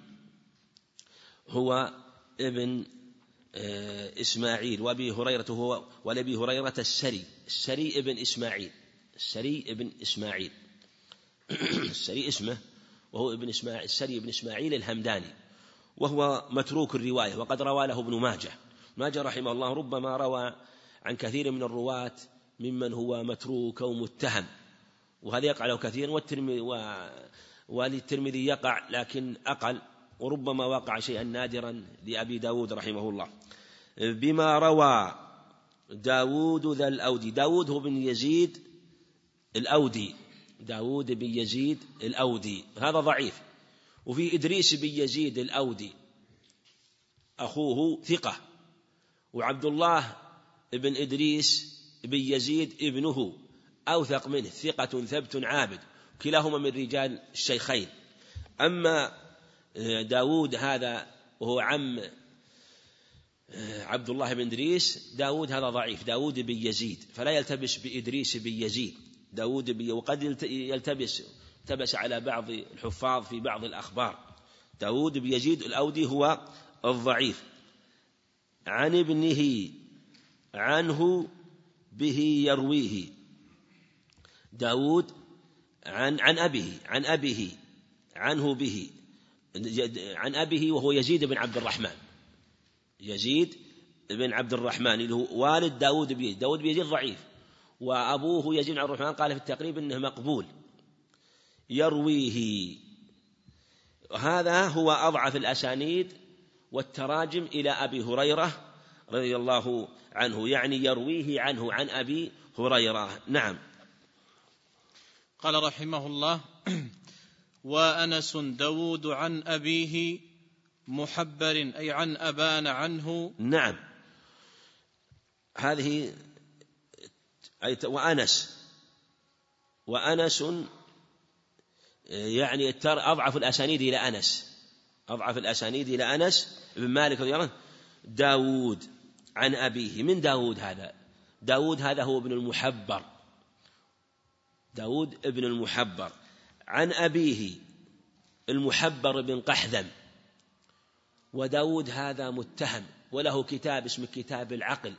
Speaker 1: هو ابن إسماعيل. وأبي هريرة هو ولأبي هريرة السري، السري ابن إسماعيل، السري ابن إسماعيل السري اسمه، وهو ابن إسماعيل، السري ابن إسماعيل الهمداني، وهو متروك الرواية، وقد روى له ابن ماجه. ماجه رحمه الله ربما روى عن كثير من الرواة ممن هو متروك أو متهم، وهذا يقع له كثير، والترمذي وللترمذي يقع لكن أقل، وربما وقع شيئا نادرا لأبي داود رحمه الله. بما روى داود ذا الأودي، داود هو بن يزيد الأودي، داود بن يزيد الأودي هذا ضعيف. وفي إدريس بن يزيد الأودي أخوه ثقة، وعبد الله بن إدريس بن يزيد ابنه أوثق منه، ثقة ثبت عابد، كلاهما من رجال الشيخين. أما داود هذا وهو عم عبد الله بن إدريس، داود هذا ضعيف، داود بن يزيد، فلا يلتبس بإدريس بن يزيد، داود بن، وقد يلتبس التبس على بعض الحفاظ في بعض الأخبار. داود بن يزيد الأودي هو الضعيف. عن ابنه عنه به يرويه، داود عن عن أبيه عن أبيه عنه به، عن أبيه وهو يزيد بن عبد الرحمن، يزيد بن عبد الرحمن اللي هو والد داود بن يزيد. داود بن يزيد ضعيف، وأبوه يزيد بن عبد الرحمن قال في التقريب إنه مقبول. يرويه، هذا هو أضعف الأسانيد والتراجم إلى أبي هريرة رضي الله عنه، يعني يرويه عنه عن أبي هريرة. نعم.
Speaker 2: قال رحمه الله: وأنس داود عن أبيه محبر، أي عن أبان عنه.
Speaker 1: نعم، هذه وأنس وأنس يعني أضعف الأسانيد إلى أنس، أضعف الأسانيد إلى أنس بن مالك رضي الله عنه. داود عن أبيه، من داود هذا؟ داود هذا هو ابن المحبر، داود ابن المحبر. عن أبيه المحبر بن قحذم، وداود هذا متهم، وله كتاب اسمه كتاب العقل،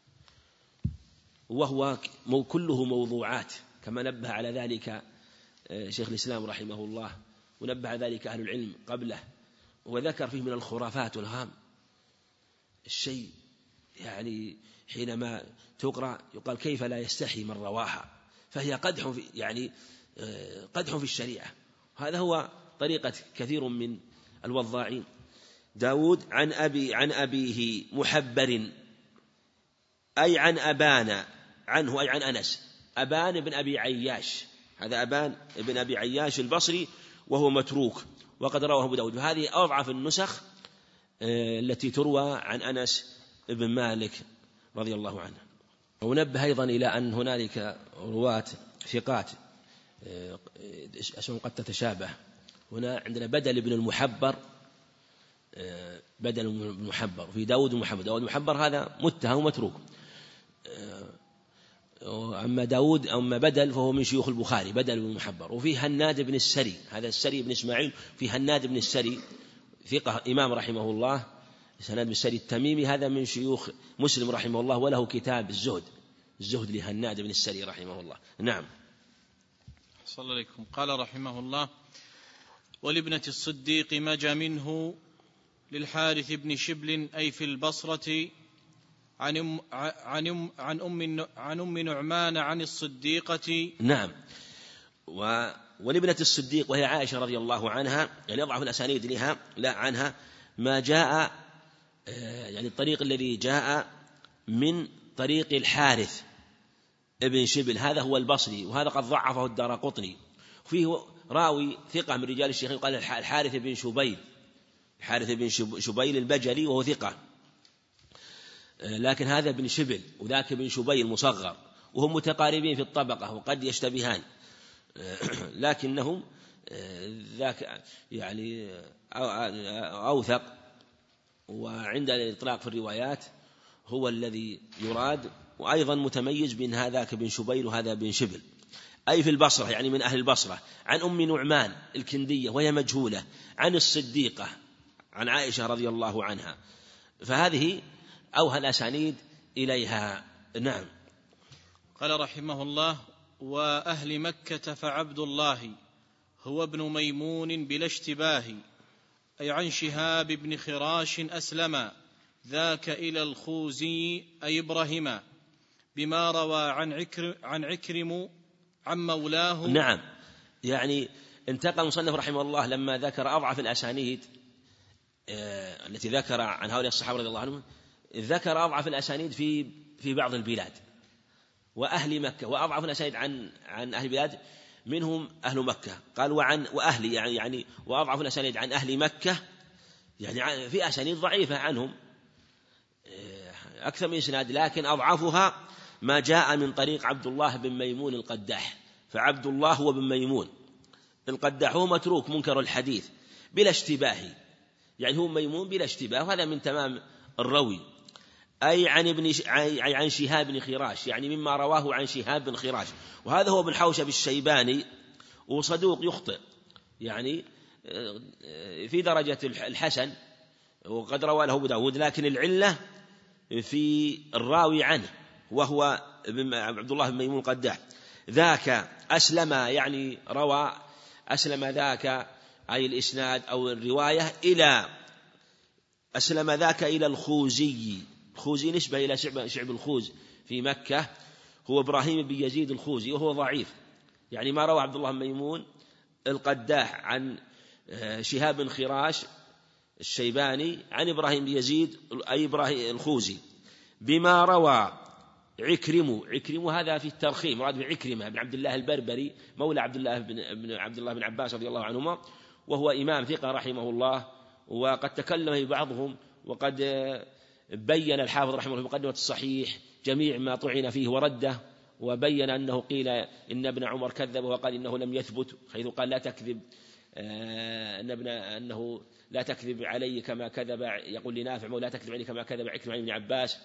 Speaker 1: وهو كله موضوعات، كما نبه على ذلك شيخ الإسلام رحمه الله، ونبه على ذلك أهل العلم قبله، وذكر فيه من الخرافات والهام الشيء يعني حينما تقرأ يقال كيف لا يستحي من رواها، فهي قدح في يعني قدح في الشريعة. هذا هو طريقة كثير من الوضاعين. داود عن أبي عن أبيه محبر، أي عن أبان عنه، أي عن أنس. أبان بن أبي عياش، هذا أبان بن أبي عياش البصري، وهو متروك، وقد رواه أبو داود. وهذه أضعف النسخ التي تروى عن أنس بن مالك رضي الله عنه. ونبه أيضا إلى أن هنالك رواة ثقات اسمهم قد تتشابه. هنا عندنا بدل بن المحبر، بدل بن المحبر، في داود المحبر. داود المحبر هذا متهم ومتروك. أما داود أما بدل فهو من شيوخ البخاري، بدل بن المحبر. وفي هناد بن السري، هذا السري بن إسماعيل، في هناد بن السري ثقة إمام رحمه الله، هناد بن السري التميمي، هذا من شيوخ مسلم رحمه الله، وله كتاب الزهد، الزهد لهناد بن السري رحمه الله. نعم.
Speaker 2: صلى الله عليكم. قال رحمه الله: ولابنة الصديق مجى منه للحارث بن شبل، أي في البصرة، عن أم عن أم عن أم عن أم نعمان عن الصديقة.
Speaker 1: نعم. و ولابنة الصديق وهي عائشة رضي الله عنها، يعني أضعف الأسانيد لها لا عنها ما جاء، يعني الطريق الذي جاء من طريق الحارث ابن شبل، هذا هو البصري، وهذا قد ضعفه الدارقطني. فيه راوي ثقة من رجال الشيخين قال الحارث بن شبيل، الحارث بن شبيل البجلي، وهو ثقة، لكن هذا بن شبل وذاك بن شبيل مصغر، وهم متقاربين في الطبقة وقد يشتبهان، لكنهم ذاك يعني أوثق، وعند الإطلاق في الروايات هو الذي يراد، وأيضا متميز بين هذاك بن شبيل وهذا بن شبل، أي في البصرة يعني من أهل البصرة، عن أم نعمان الكندية وهي مجهولة، عن الصديقة عن عائشة رضي الله عنها، فهذه أوهى الأسانيد إليها. نعم.
Speaker 2: قال رحمه الله: وأهل مكة فعبد الله هو ابن ميمون بلا اشتباه، أي عن شهاب بن خراش أسلما، ذاك إلى الخوزي أي إبراهيما، بما روى عن عكر عن عكرم عن مولاه.
Speaker 1: نعم، يعني انتقل المصنف رحمه الله لما ذكر أضعف الأسانيد آه التي ذكر عن هؤلاء الصحابة رضي الله عنهم، ذكر أضعف الأسانيد في في بعض البلاد وأهل مكة، وأضعف الأسانيد عن عن أهل البلاد منهم أهل مكة، قال وعن وأهل يعني يعني وأضعف الأسانيد عن أهل مكة، يعني في أسانيد ضعيفة عنهم أكثر من إسناد، لكن أضعفها ما جاء من طريق عبد الله بن ميمون القداح، فعبد الله هو بن ميمون القداح هو متروك منكر الحديث بلا اشتباه، يعني هو ميمون بلا اشتباه، وهذا من تمام الروي. أي عن ابن عن شهاب بن خراش، يعني مما رواه عن شهاب بن خراش، وهذا هو ابن حوشب الشيباني، وصدوق يخطئ يعني في درجة الحسن، وقد روى له أبو داود، لكن العلة في الراوي عنه وهو عبد الله بن ميمون القداح. ذاك أسلم يعني روى أسلم ذاك أي الإسناد أو الرواية إلى أسلم ذاك إلى الخوزي. الخوزي نسبة إلى شعب, شعب الخوز في مكة، هو إبراهيم بن يزيد الخوزي، وهو ضعيف، يعني ما روى عبد الله بن ميمون القداح عن شهاب بن خراش الشيباني عن إبراهيم بن يزيد أي إبراهيم الخوزي، بما روى عكرم. عكرم هذا في الترخيم، مراد بعكرمة بن عبد الله البربري مولى عبد الله بن عبد الله بن عباس رضي الله عنهما، وهو إمام ثقة رحمه الله، وقد تكلم بعضهم، وقد بين الحافظ رحمه الله في مقدمة الصحيح جميع ما طعن فيه ورده، وبين أنه قيل إن ابن عمر كذب، وقال إنه لم يثبت، حيث قال لا تكذب أن ابن أنه لا تكذب علي كما كذب، يقول لنافع لا تكذب علي كما كذب عكرمة عن ابن عباس.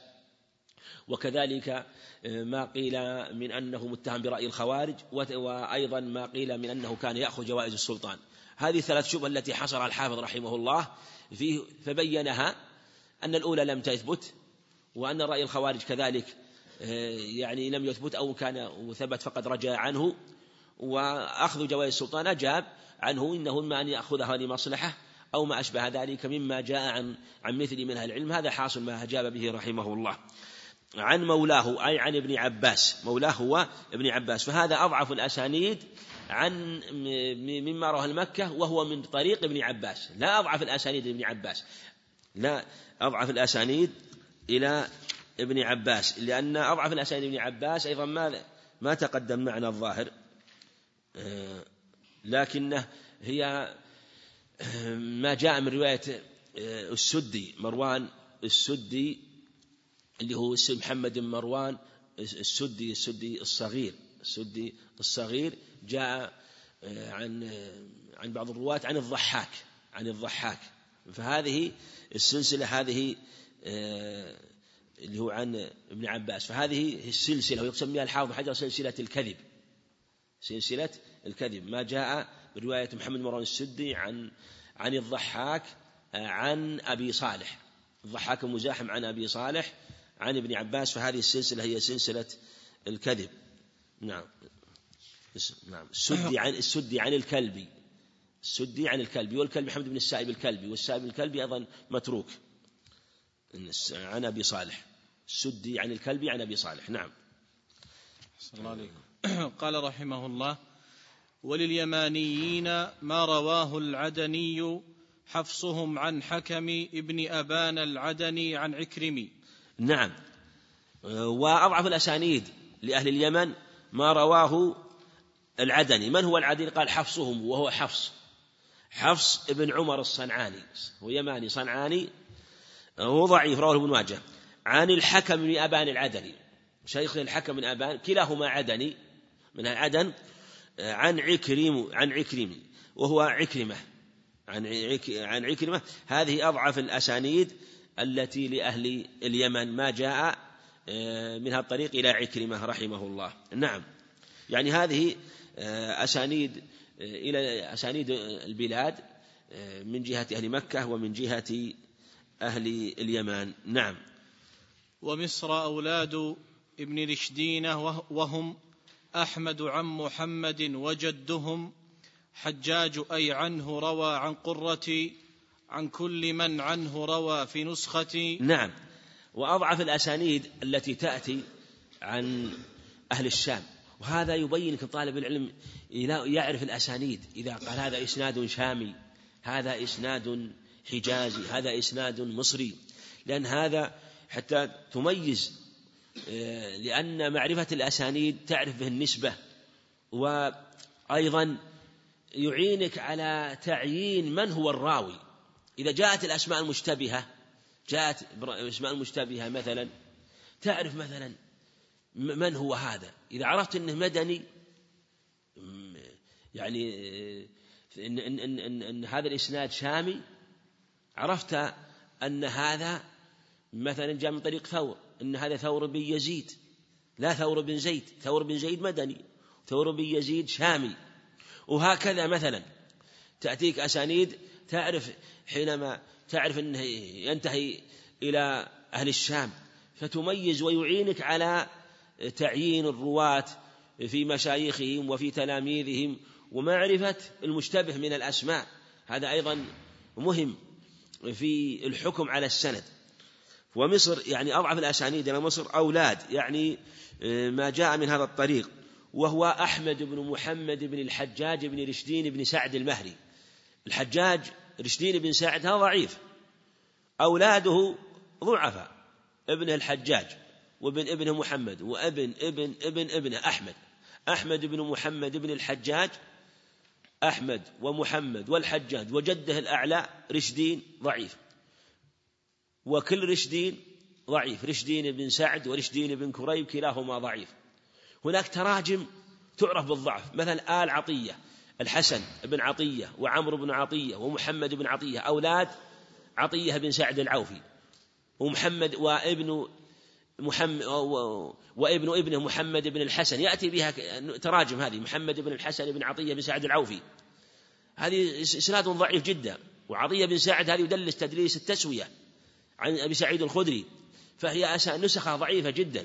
Speaker 1: وكذلك ما قيل من أنه متهم برأي الخوارج، وأيضا ما قيل من أنه كان يأخذ جوائز السلطان. هذه ثلاث شبهة التي حصرها الحافظ رحمه الله فيه، فبينها أن الأولى لم تثبت، وأن رأي الخوارج كذلك يعني لم يثبت أو كان ثبت فقد رجع عنه، وأخذ جوائز السلطان أجاب عنه إنه إما أن يأخذها لمصلحة أو ما أشبه ذلك مما جاء عن عن مثل من أهل العلم. هذا حاصل ما أجاب به رحمه الله. عن مولاه أي عن ابن عباس، مولاه هو ابن عباس، فهذا أضعف الأسانيد عن مما رواه المكة، وهو من طريق ابن عباس، لا أضعف الأسانيد ابن عباس، لا أضعف الأسانيد إلى ابن عباس، لأن أضعف الأسانيد ابن عباس أيضا ما ما تقدم معنا الظاهر، لكنه هي ما جاء من رواية السدي مروان السدي اللي هو محمد بن مروان السدي السدي الصغير السدي الصغير جاء عن عن بعض الرواة عن الضحاك عن الضحاك فهذه السلسلة هذه اللي هو عن ابن عباس، فهذه السلسلة ويسميها الحافظ حجر سلسلة الكذب، سلسلة الكذب، ما جاء برواية محمد مروان السدي عن عن الضحاك عن أبي صالح، الضحاك مزاحم عن أبي صالح عن ابن عباس، فهذه السلسلة هي سلسلة الكذب. نعم نعم السدي عن السدي عن الكلبي السدي عن الكلبي والكلبي محمد بن السائب الكلبي، والسائب الكلبي أيضا متروك عن أبي صالح، السدي عن الكلبي عن أبي صالح. نعم.
Speaker 2: صلى الله عليه. قال رحمه الله: ولليمانيين ما رواه العدني حفصهم عن حكم ابن أبان العدني عن عكرمي.
Speaker 1: نعم. وأضعف الأسانيد لأهل اليمن ما رواه العدني. من هو العدني؟ قال حفصهم، وهو حفص حفص ابن عمر الصنعاني، هو يماني صنعاني، هو ضعيف، رواه ابن ماجه، عن الحكم بن أبان العدني، شيخ الحكم بن أبان، كلاهما عدني من العدن، عن عكرم عن عكرم وهو عكرمة عن عن عكرمة. هذه أضعف الأسانيد التي لأهل اليمن، ما جاء من هذا الطريق إلى عكرمة رحمه الله. نعم، يعني هذه أسانيد إلى أسانيد البلاد من جهة أهل مكة ومن جهة أهل اليمن. نعم.
Speaker 2: ومصر أولاد ابن رشدين وهم أحمد عن محمد وجدهم حجاج أي عنه روى عن قرة عن كل من عنه روى في نسختي.
Speaker 1: نعم. وأضعف الأسانيد التي تأتي عن أهل الشام، وهذا يبين طالب العلم يعرف الأسانيد، إذا قال هذا إسناد شامي، هذا إسناد حجازي، هذا إسناد مصري، لأن هذا حتى تميز، لأن معرفة الأسانيد تعرف به النسبة، وأيضا يعينك على تعيين من هو الراوي. إذا جاءت الأسماء المشتبهة جاءت الأسماء المشتبهة مثلا تعرف مثلا من هو هذا. إذا عرفت أنه مدني، يعني إن, إن, إن, إن, إن هذا الإسناد شامي، عرفت أن هذا مثلا جاء من طريق ثور، أن هذا ثور بن يزيد لا ثور بن زيد، ثور بن زيد مدني، ثور بن يزيد شامي. وهكذا مثلا تأتيك أسانيد تعرف حينما تعرف أنه ينتهي إلى أهل الشام، فتميز ويعينك على تعيين الرواة في مشايخهم وفي تلاميذهم ومعرفة المشتبه من الأسماء. هذا أيضا مهم في الحكم على السند. ومصر يعني أضعف الأسانيد إلى مصر أولاد، يعني ما جاء من هذا الطريق، وهو أحمد بن محمد بن الحجاج بن رشدين بن سعد المهري. الحجاج رشدين بن سعد هذا ضعيف، أولاده ضعفاء، ابنه الحجاج وابن ابنه محمد وابن ابن ابن ابنه أحمد. أحمد بن محمد بن الحجاج، أحمد ومحمد والحجاج وجده الأعلى رشدين ضعيف، وكل رشدين ضعيف، رشدين بن سعد ورشدين بن كريب كلاهما ضعيف. هناك تراجم تعرف بالضعف، مثلا آل عطية، الحسن بن عطية وعمرو بن عطية ومحمد بن عطية أولاد عطية بن سعد العوفي، ومحمد وابن محمد وابن ابنه محمد بن الحسن، يأتي بها تراجم هذه، محمد بن الحسن بن عطية بن سعد العوفي، هذه إسناد ضعيف جدا. وعطية بن سعد هذه يدلس تدليس التسوية عن أبي سعيد الخدري، فهي نسخة ضعيفة جدا.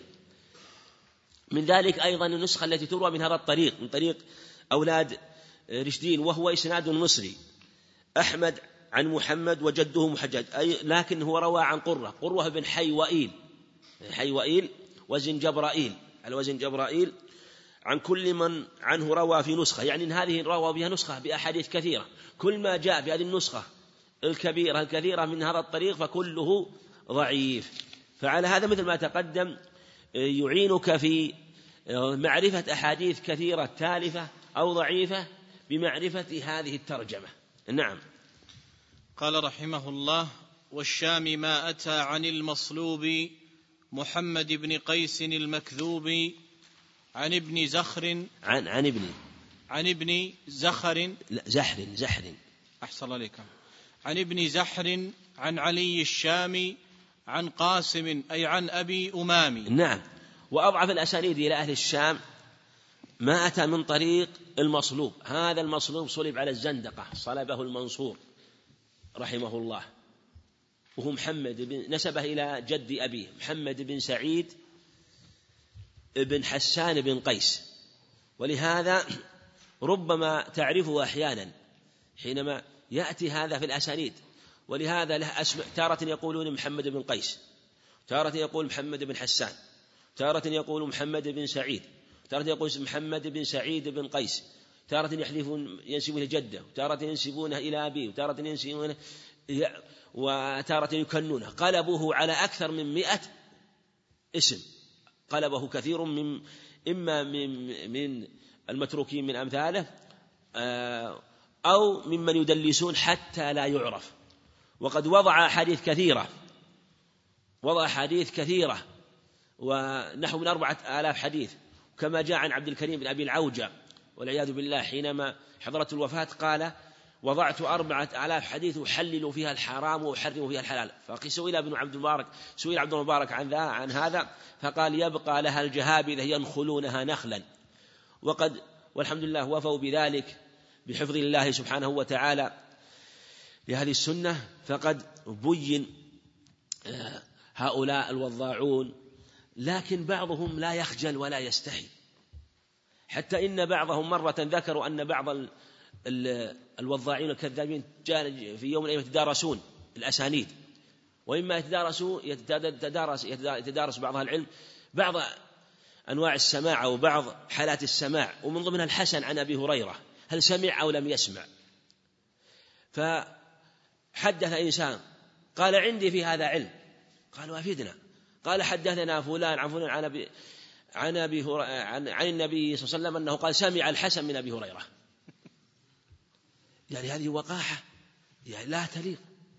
Speaker 1: من ذلك أيضا النسخة التي تروى من هذا الطريق، من طريق أولاد رشدين، وهو إسناد مصري، أحمد عن محمد وجده محجاج، أي لكن هو روى عن قرة، قرة بن حيوئيل، حيوئيل وزن جبرائيل، على وزن جبرائيل، عن كل من عنه روى في نسخة، يعني إن هذه روى بها نسخة بأحاديث كثيرة، كل ما جاء في هذه النسخة الكبيرة الكثيرة من هذا الطريق فكله ضعيف. فعلى هذا مثل ما تقدم يعينك في معرفة أحاديث كثيرة تالفة أو ضعيفة بمعرفة هذه الترجمة. نعم.
Speaker 2: قال رحمه الله: والشام ما أتى عن المصلوب محمد بن قيس المكذوب عن ابن زخر
Speaker 1: عن عن ابن
Speaker 2: عن ابن زخر
Speaker 1: لا زحر زحر
Speaker 2: أحسن عليك عن ابن زحر عن علي الشامي عن قاسم أي عن أبي أمامي.
Speaker 1: نعم. وأضعف الأسانيد إلى أهل الشام ما أتى من طريق المصلوب. هذا المصلوب صلب على الزندقة، صلبه المنصور رحمه الله، وهو محمد بن نسبه إلى جد أبيه محمد بن سعيد بن حسان بن قيس، ولهذا ربما تعرفه أحيانا حينما يأتي هذا في الأسانيد، ولهذا له أسماء، تارة يقولون محمد بن قيس، تارة يقول محمد بن حسان، تارة يقول محمد بن سعيد، تارة يقول محمد بن سعيد بن قيس، تارة يحلفون ينسبونه جده، تارة ينسبونه إلى أبيه، وتارة ينسبونه وتارة يكنونه. قلبوه على أكثر من مئة اسم، قلبه كثير من إما من من المتروكين من أمثاله أو ممن يدلسون حتى لا يعرف. وقد وضع حديث كثيرة، وضع حديث كثيرة ونحو من أربعة آلاف حديث، كما جاء عن عبد الكريم بن أبي العوجة والعياذ بالله حينما حضرت الوفاة قال وضعت أربعة آلاف حديث أحلل فيها الحرام وأحرم فيها الحلال. فسئل ابن عبد المبارك سئل عبد المبارك عن ذا عن هذا فقال يبقى لها الجهابذة ينخلونها نخلا. وقد والحمد لله وفوا بذلك بحفظ الله سبحانه وتعالى لهذه السنة. فقد بين هؤلاء الوضاعون، لكن بعضهم لا يخجل ولا يستحي، حتى إن بعضهم مرة ذكروا أن بعض الوضاعين الكذابين في يوم من الأيام يتدارسون الأسانيد، وإما يتدارسوا يتدارس يتدارس بعضها العلم بعض أنواع السماع أو بعض حالات السماع، ومن ضمنها الحسن عن أبي هريرة هل سمع أو لم يسمع. فحدث إنسان قال عندي في هذا علم، قالوا أفيدنا. قال حدثنا فلان عن فلان عن أبي عن أبي عن, عن النبي صلى الله عليه وسلم أنه قال سمع الحسن من أبي هريرة. يعني هذه وقاحة يعني لا تليق.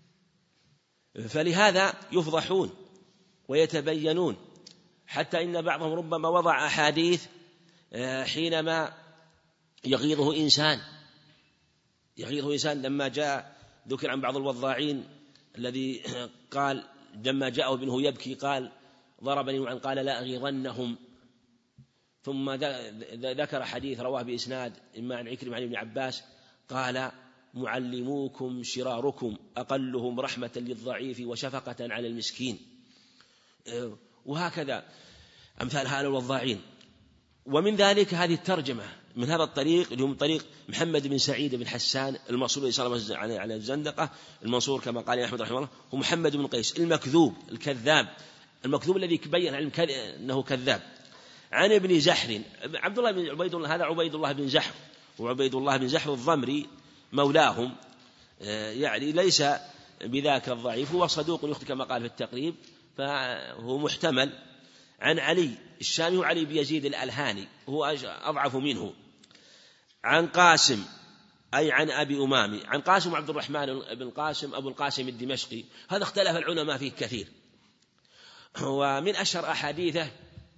Speaker 1: فلهذا يفضحون ويتبينون، حتى إن بعضهم ربما وضع أحاديث حينما يغيظه إنسان يغيظه إنسان لما جاء ذكر عن بعض الوضاعين الذي قال لما جاءه ابنه يبكي قال ضربني وعن قال لا أغيظنهم. ثم ذكر حديث رواه بإسناد إما عن عكرمة عن ابن عباس قال معلموكم شراركم أقلهم رحمة للضعيف وشفقة على المسكين. وهكذا أمثال هؤلاء الوضاعين. ومن ذلك هذه الترجمة من هذا الطريق اللي هم طريق محمد بن سعيد بن حسان المنصور صلى الله على الزندقة المنصور كما قال أحمد رحمه الله، ومحمد بن قيس المكذوب الكذاب المكذوب الذي بين علم أنه كذاب. عن ابن زحر عبد الله بن عبيد الله هذا عبيد الله بن زحر، وعبيد الله بن زحر الضمري مولاهم، يعني ليس بذاك الضعيف، هو صدوق يخطئ كما قال في التقريب فهو محتمل. عن علي الشامي وعلي بن يزيد الألهاني هو أضعف منه. عن قاسم أي عن أبي أمامي عن قاسم عبد الرحمن بن قاسم أبو القاسم الدمشقي، هذا اختلف العلماء فيه كثير. ومن أشهر أحاديثه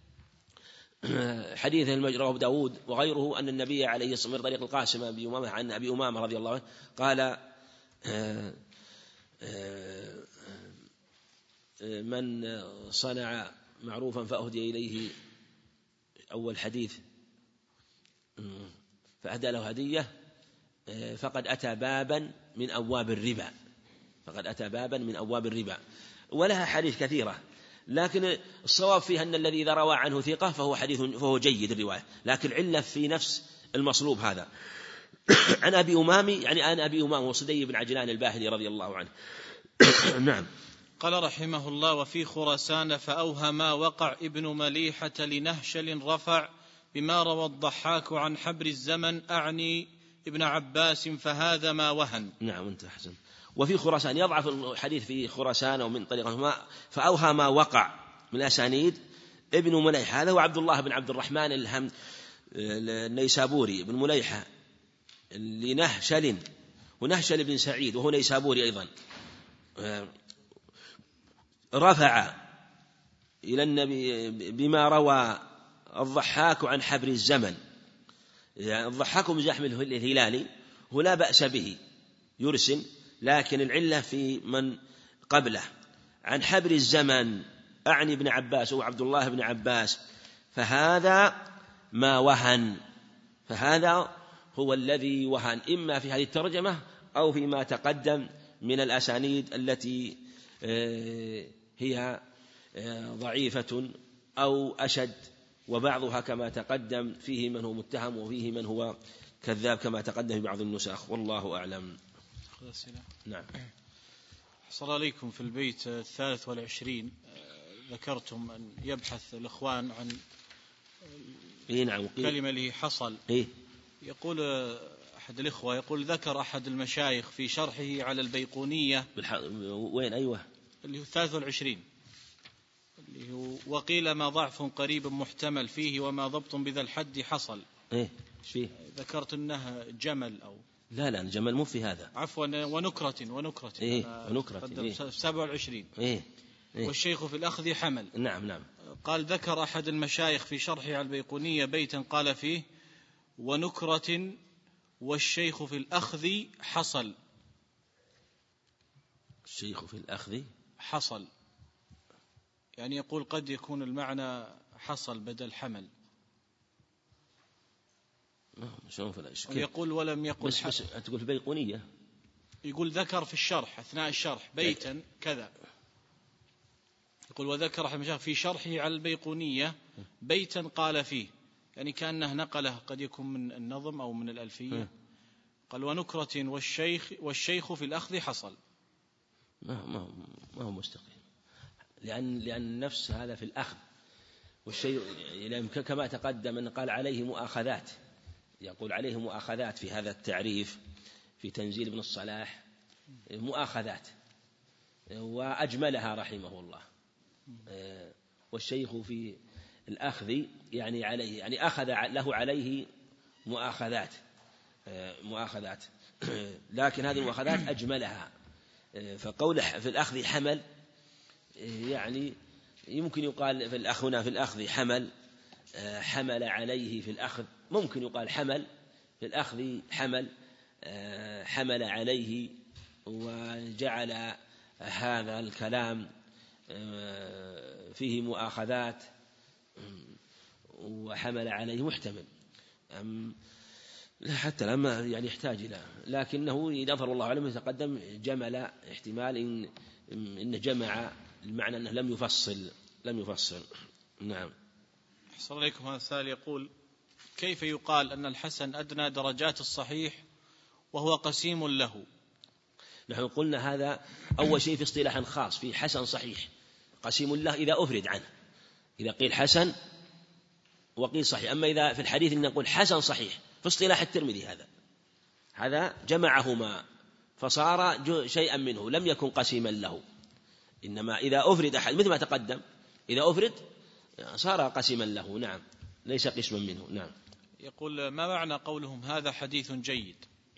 Speaker 1: حديث المجرى أبو داود وغيره أن النبي عليه الصلاة والسلام طريق القاسم أبي أمامة عن أبي أمامة رضي الله عنه قال من صنع معروفا فأهدي إليه أول حديث فأهدى له هدية فقد أتى بابا من أبواب الربا فقد أتى بابا من أبواب الربا. ولها حديث كثيرة، لكن الصواب فيها أن الذي إذا روى عنه ثقة فهو حديث فهو جيد الرواية، لكن علة في نفس المصلوب هذا. عن أبي أمامي يعني عن أبي أمامة وصدي بن عجلان الباهلي رضي الله عنه. نعم.
Speaker 2: قال رحمه الله وفي خراسان فأوهى ما وقع ابن مليحة لنهشل رفع بما روى الضحاك عن حبر الزمن أعني ابن عباس فهذا ما وهن.
Speaker 1: نعم أنت أحسن. وفي خراسان يضعف الحديث في خراسان ومن طريقه ما فأوهى ما وقع من أسانيد ابن مليحة هذا هو عبد الله بن عبد الرحمن الهم النيسابوري ابن مليحة لنهشل ونهشل بن سعيد وهو نيسابوري أيضا رفع إلى النبي بما روى الضحاك عن حبر الزمن. يعني الضحاك بن زحم الهلالي هو لا بأس به يرسل، لكن العلة في من قبله. عن حبر الزمن أعني ابن عباس هو عبد الله بن عباس فهذا ما وهن، فهذا هو الذي وهن إما في هذه الترجمة أو فيما تقدم من الأسانيد التي هي ضعيفة أو أشد، وبعضها كما تقدم فيه من هو متهم وفيه من هو كذاب كما تقدم في بعض النسخ، والله أعلم. نعم.
Speaker 2: حصل عليكم في البيت الثالث والعشرين ذكرتم أن يبحث الإخوان عن
Speaker 1: إيه نعم
Speaker 2: كلمة اللي حصل.
Speaker 1: إيه؟
Speaker 2: يقول أحد الإخوة يقول ذكر أحد المشايخ في شرحه على البيقونية
Speaker 1: بالح... وين أيوة
Speaker 2: اللي هو الثالث والعشرين اللي هو وقيل ما ضعف قريب محتمل فيه وما ضبط بذا الحد حصل.
Speaker 1: إيه فيه؟
Speaker 2: ذكرت أنه جمل أو
Speaker 1: لا لا الجمل مو في هذا.
Speaker 2: عفوا ونكرة ونكرة
Speaker 1: إيه ونكرة
Speaker 2: إيه سبعة والعشرين
Speaker 1: إيه
Speaker 2: إيه والشيخ في الأخذ حمل.
Speaker 1: نعم نعم.
Speaker 2: قال ذكر أحد المشايخ في شرحه على البيقونية بيتا قال فيه ونكرة والشيخ في الأخذ حصل.
Speaker 1: الشيخ في الأخذ
Speaker 2: حصل يعني يقول قد يكون المعنى حصل بدل حمل.
Speaker 1: شلون في الأشكال؟
Speaker 2: يقول ولم يقل
Speaker 1: بس, بس تقول في بيقونية.
Speaker 2: يقول ذكر في الشرح أثناء الشرح بيتا كذا. يقول وذكر أحد المشايخ في شرحه على البيقونية بيتا قال فيه، يعني كأنه نقله قد يكون من النظم أو من الألفية. قال ونكرة والشيخ والشيخ في الأخذ حصل.
Speaker 1: ما ما ما هو مستقيم، لأن لأن نفس هذا في الأخذ والشيء كما تقدم أن قال عليه مؤاخذات، يقول عليه مؤاخذات في هذا التعريف في تنزيل ابن الصلاح مؤاخذات، وأجملها رحمه الله. والشيخ في الأخذ يعني عليه يعني أخذ له عليه مؤاخذات مؤاخذات لكن هذه المؤاخذات أجملها. فقوله في الأخذ حمل يعني يمكن يقال في الأخذ هنا في الأخذ حمل حمل عليه في الأخذ، ممكن يقال حمل في الأخذ حمل حمل عليه، وجعل هذا الكلام فيه مؤاخذات وحمل عليه محتمل حتى لما يعني يحتاج إلى، لكنه إذا أظهر الله أعلم يتقدم جمل احتمال إن إن جمع المعنى أنه لم يفصل لم يفصل. نعم.
Speaker 2: أحسن عليكم. هذا السائل يقول كيف يقال أن الحسن أدنى درجات الصحيح وهو قسيم له؟
Speaker 1: نحن قلنا هذا أول شيء في اصطلاح خاص في حسن صحيح، قسيم له إذا أفرد عنه، إذا قيل حسن وقيل صحيح. أما إذا في الحديث إن نقول حسن صحيح في اصطلاح الترمذي هذا هذا جمعهما فصار شيئا منه، لم يكن قسيما له. إنما إذا أفرد أحد مثل ما تقدم إذا أفرد صار قسيما له. نعم، ليس قسما منه. نعم.
Speaker 2: يقول ما معنى قولهم هذا حديث جيد؟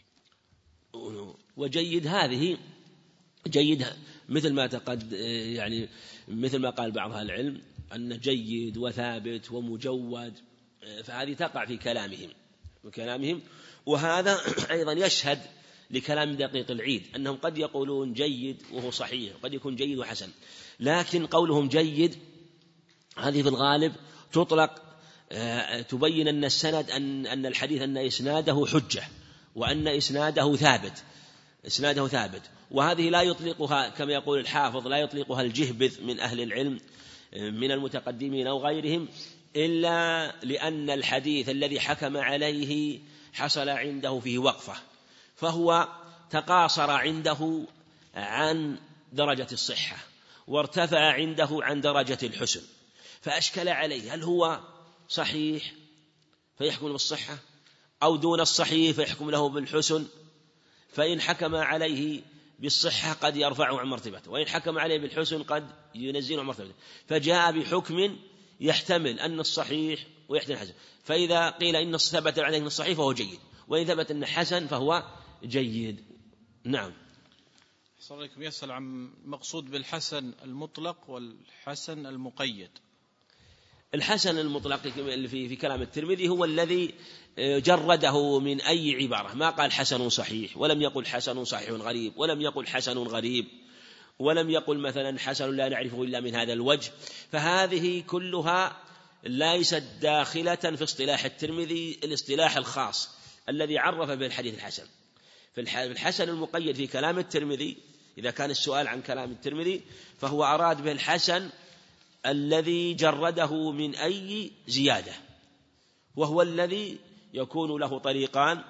Speaker 1: وجيد هذه جيد مثل ما تقد يعني مثل ما قال بعض أهل العلم أن جيد وثابت ومجود، فهذه تقع في كلامهم وكلامهم وهذا أيضا يشهد لكلام دقيق العيد أنهم قد يقولون جيد وهو صحيح، قد يكون جيد وحسن، لكن قولهم جيد هذه في الغالب تطلق تبين أن السند أن أن الحديث أن إسناده حجة وأن إسناده ثابت إسناده ثابت وهذه لا يطلقها كما يقول الحافظ لا يطلقها الجهبذ من أهل العلم من المتقدمين أو غيرهم إلا لأن الحديث الذي حكم عليه حصل عنده فيه وقفة، فهو تقاصر عنده عن درجة الصحة وارتفع عنده عن درجة الحسن، فأشكل عليه هل هو صحيح فيحكم بالصحة أو دون الصحيح فيحكم له بالحسن، فإن حكم عليه بالصحة قد يرفعه عن مرتبته، وإن حكم عليه بالحسن قد ينزله عن مرتبته، فجاء بحكم يحتمل أن الصحيح ويحتمل الحسن، فإذا قيل إن ثبت عليه أن الصحيح فهو جيد، وإن ثبت أن حسن فهو جيد. نعم.
Speaker 2: صلى الله عليكم. يسأل عن مقصود بالحسن المطلق والحسن المقيد.
Speaker 1: الحسن المطلق في في كلام الترمذي هو الذي جرده من أي عبارة، ما قال حسن صحيح ولم يقل حسن صحيح غريب ولم يقل حسن غريب ولم يقل مثلا حسن لا نعرفه إلا من هذا الوجه، فهذه كلها ليست داخلة في اصطلاح الترمذي الاصطلاح الخاص الذي عرف به الحديث الحسن. في الحسن المقيد في كلام الترمذي إذا كان السؤال عن كلام الترمذي فهو أراد به الحسن الذي جرده من أي زيادة، وهو الذي يكون له طريقان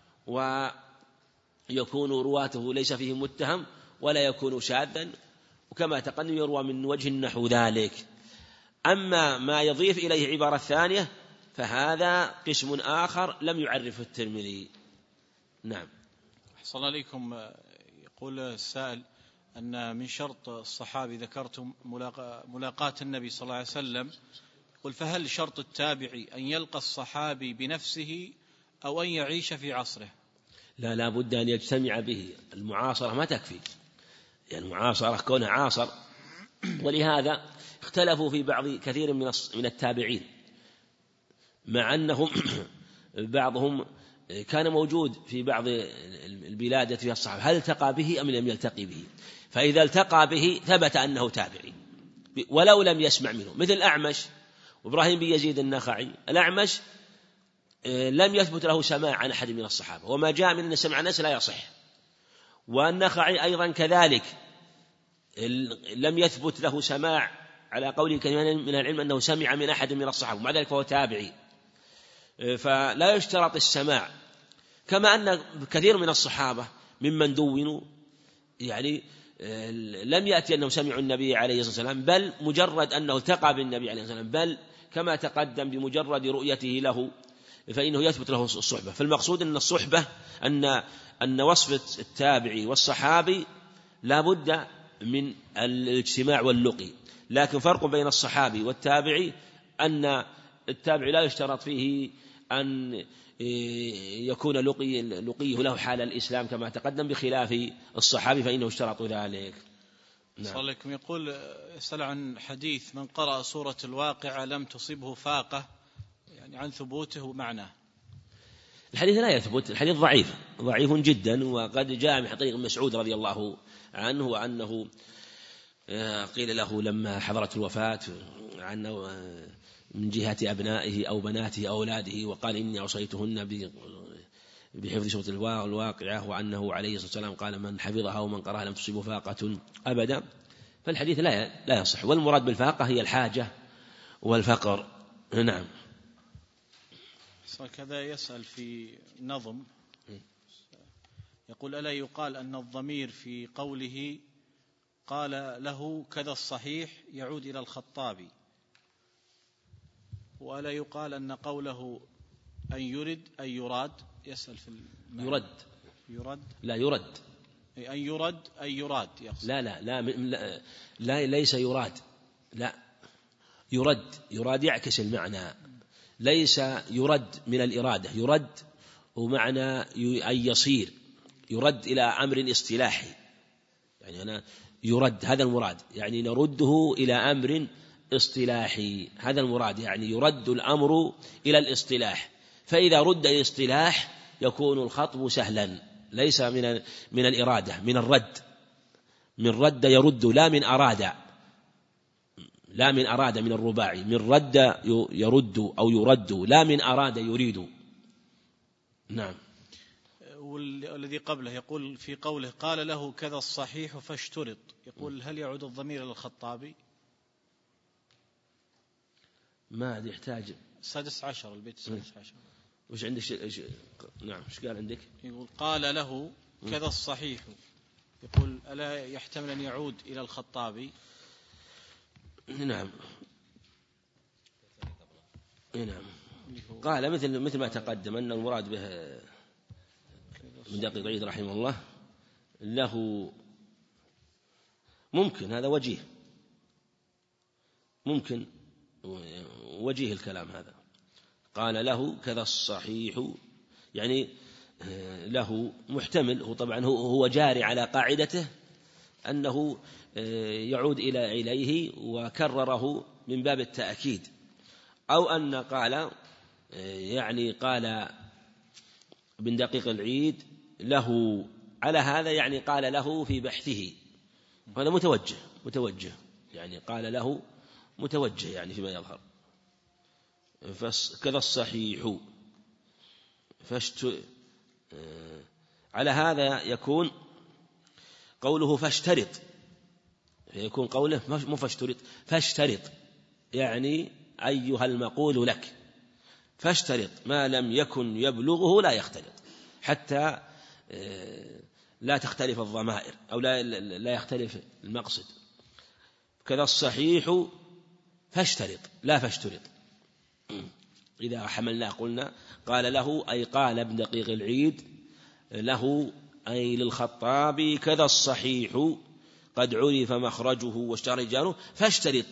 Speaker 1: ويكون رواته ليس فيه متهم ولا يكون شاذا، وكما تقدم يروى من وجه نحو ذلك. أما ما يضيف إليه عبارة ثانية فهذا قسم آخر لم يعرفه الترمذي. نعم.
Speaker 2: أحسن الله عليكم. يقول السائل أن من شرط الصحابي ذكرتم ملاقاة النبي صلى الله عليه وسلم، قل فهل شرط التابعي أن يلقى الصحابي بنفسه أو أن يعيش في عصره؟
Speaker 1: لا لا بد أن يجتمع به، المعاصرة ما تكفي، يعني المعاصرة كونها عاصر، ولهذا اختلفوا في بعض كثير من من التابعين مع أنهم بعضهم كان موجود في بعض البلاد فيها الصحابة، هل التقى به أم لم يلتقي به؟ فإذا التقى به ثبت أنه تابعي ولو لم يسمع منه، مثل الأعمش وإبراهيم بن يزيد النخعي. الأعمش لم يثبت له سماع عن أحد من الصحابة، وما جاء من سمع الناس لا يصح. والنخعي أيضا كذلك لم يثبت له سماع على قول كثير من العلم أنه سمع من أحد من الصحابة، ومع ذلك فهو تابعي. فلا يشترط السماع، كما أن كثير من الصحابة ممن دونوا يعني لم يأتي أنه سمعوا النبي عليه الصلاة والسلام، بل مجرد أنه التقى بالنبي عليه الصلاة والسلام، بل كما تقدم بمجرد رؤيته له فإنه يثبت له الصحبة. فالمقصود أن الصحبة أن أن وصف التابعي والصحابي لا بد من الاجتماع واللقي، لكن فرق بين الصحابي والتابعي أن التابعي لا يشترط فيه أن يكون لقي لقيه له حال الإسلام كما تقدم، بخلاف الصحابي فإنه اشترط ذلك.
Speaker 2: نعم. صلى الله يقول يسأل عن حديث من قرأ سورة الواقعة لم تصبه فاقة، يعني عن ثبوته ومعناه.
Speaker 1: الحديث لا يثبت، الحديث ضعيف ضعيف جدا، وقد جاء من طريق مسعود رضي الله عنه وأنه قيل له لما حضرت الوفاة عنه من جهة أبنائه أو بناته أو أولاده، وقال إني عصيتهن بحفظ سورة الواقعة، وأنه عليه الصلاة والسلام قال من حفظها ومن قرأها لم تصيبه فاقة أبدا. فالحديث لا لا يصح، والمراد بالفاقة هي الحاجة والفقر. نعم.
Speaker 2: كذا يسأل في نظم يقول ألا يقال أن الضمير في قوله قال له كذا الصحيح يعود إلى الخطابي، وألا يقال أن قوله أن يرد أن يراد؟ يسأل في المعنى.
Speaker 1: يرد
Speaker 2: يرد
Speaker 1: لا يرد
Speaker 2: أن يرد أن يراد يقصد.
Speaker 1: لا لا لا لا, لا ليس يراد، لا يرد يراد يعكس المعنى، ليس يرد من الإرادة، يرد ومعنى أن يصير، يرد إلى أمر اصطلاحي، يعني أنا يرد هذا المراد، يعني نرده إلى أمر اصطلاحي، هذا المراد، يعني يرد الأمر إلى الاصطلاح. فإذا رد الاصطلاح يكون الخطب سهلا، ليس من من الإرادة، من الرد، من رد يرد لا من أراد، لا من أراد من الرباعي، من رد يرد أو يرد لا من أراد يريد. نعم.
Speaker 2: والذي قبله يقول في قوله قال له كذا الصحيح فاشترط، يقول هل يعود الضمير إلى الخطابي؟
Speaker 1: ما يحتاج.
Speaker 2: السادس عشر البيت السادس عشر.
Speaker 1: وش عندك ش... نعم وش قال عندك؟
Speaker 2: يقول قال له كذا الصحيح، يقول ألا يحتمل أن يعود إلى الخطابي؟
Speaker 1: نعم. نعم. قال مثل مثل ما تقدم أن المراد به من دقيق العيد رحمه الله له ممكن هذا وجيه، ممكن وجيه الكلام هذا. قال له كذا الصحيح يعني له محتمل، هو طبعا هو جاري على قاعدته أنه يعود إلى إليه وكرره من باب التأكيد، أو أن قال يعني قال ابن دقيق العيد له على هذا، يعني قال له في بحثه، هذا متوجه متوجه يعني قال له متوجه يعني فيما يظهر. كذا الصحيح فاشت على هذا يكون قوله فاشترط، يكون قوله مو فاشترط فاشترط، يعني أيها المقول لك فاشترط ما لم يكن يبلغه لا يختلط، حتى لا تختلف الضمائر أو لا لا يختلف المقصد. كذا الصحيح فاشترط لا فاشترط، إذا حملنا قلنا قال له أي قال ابن دقيق العيد له أي للخطابي كذا الصحيح قد عرف مخرجه واشتهر رجاله فاشترط،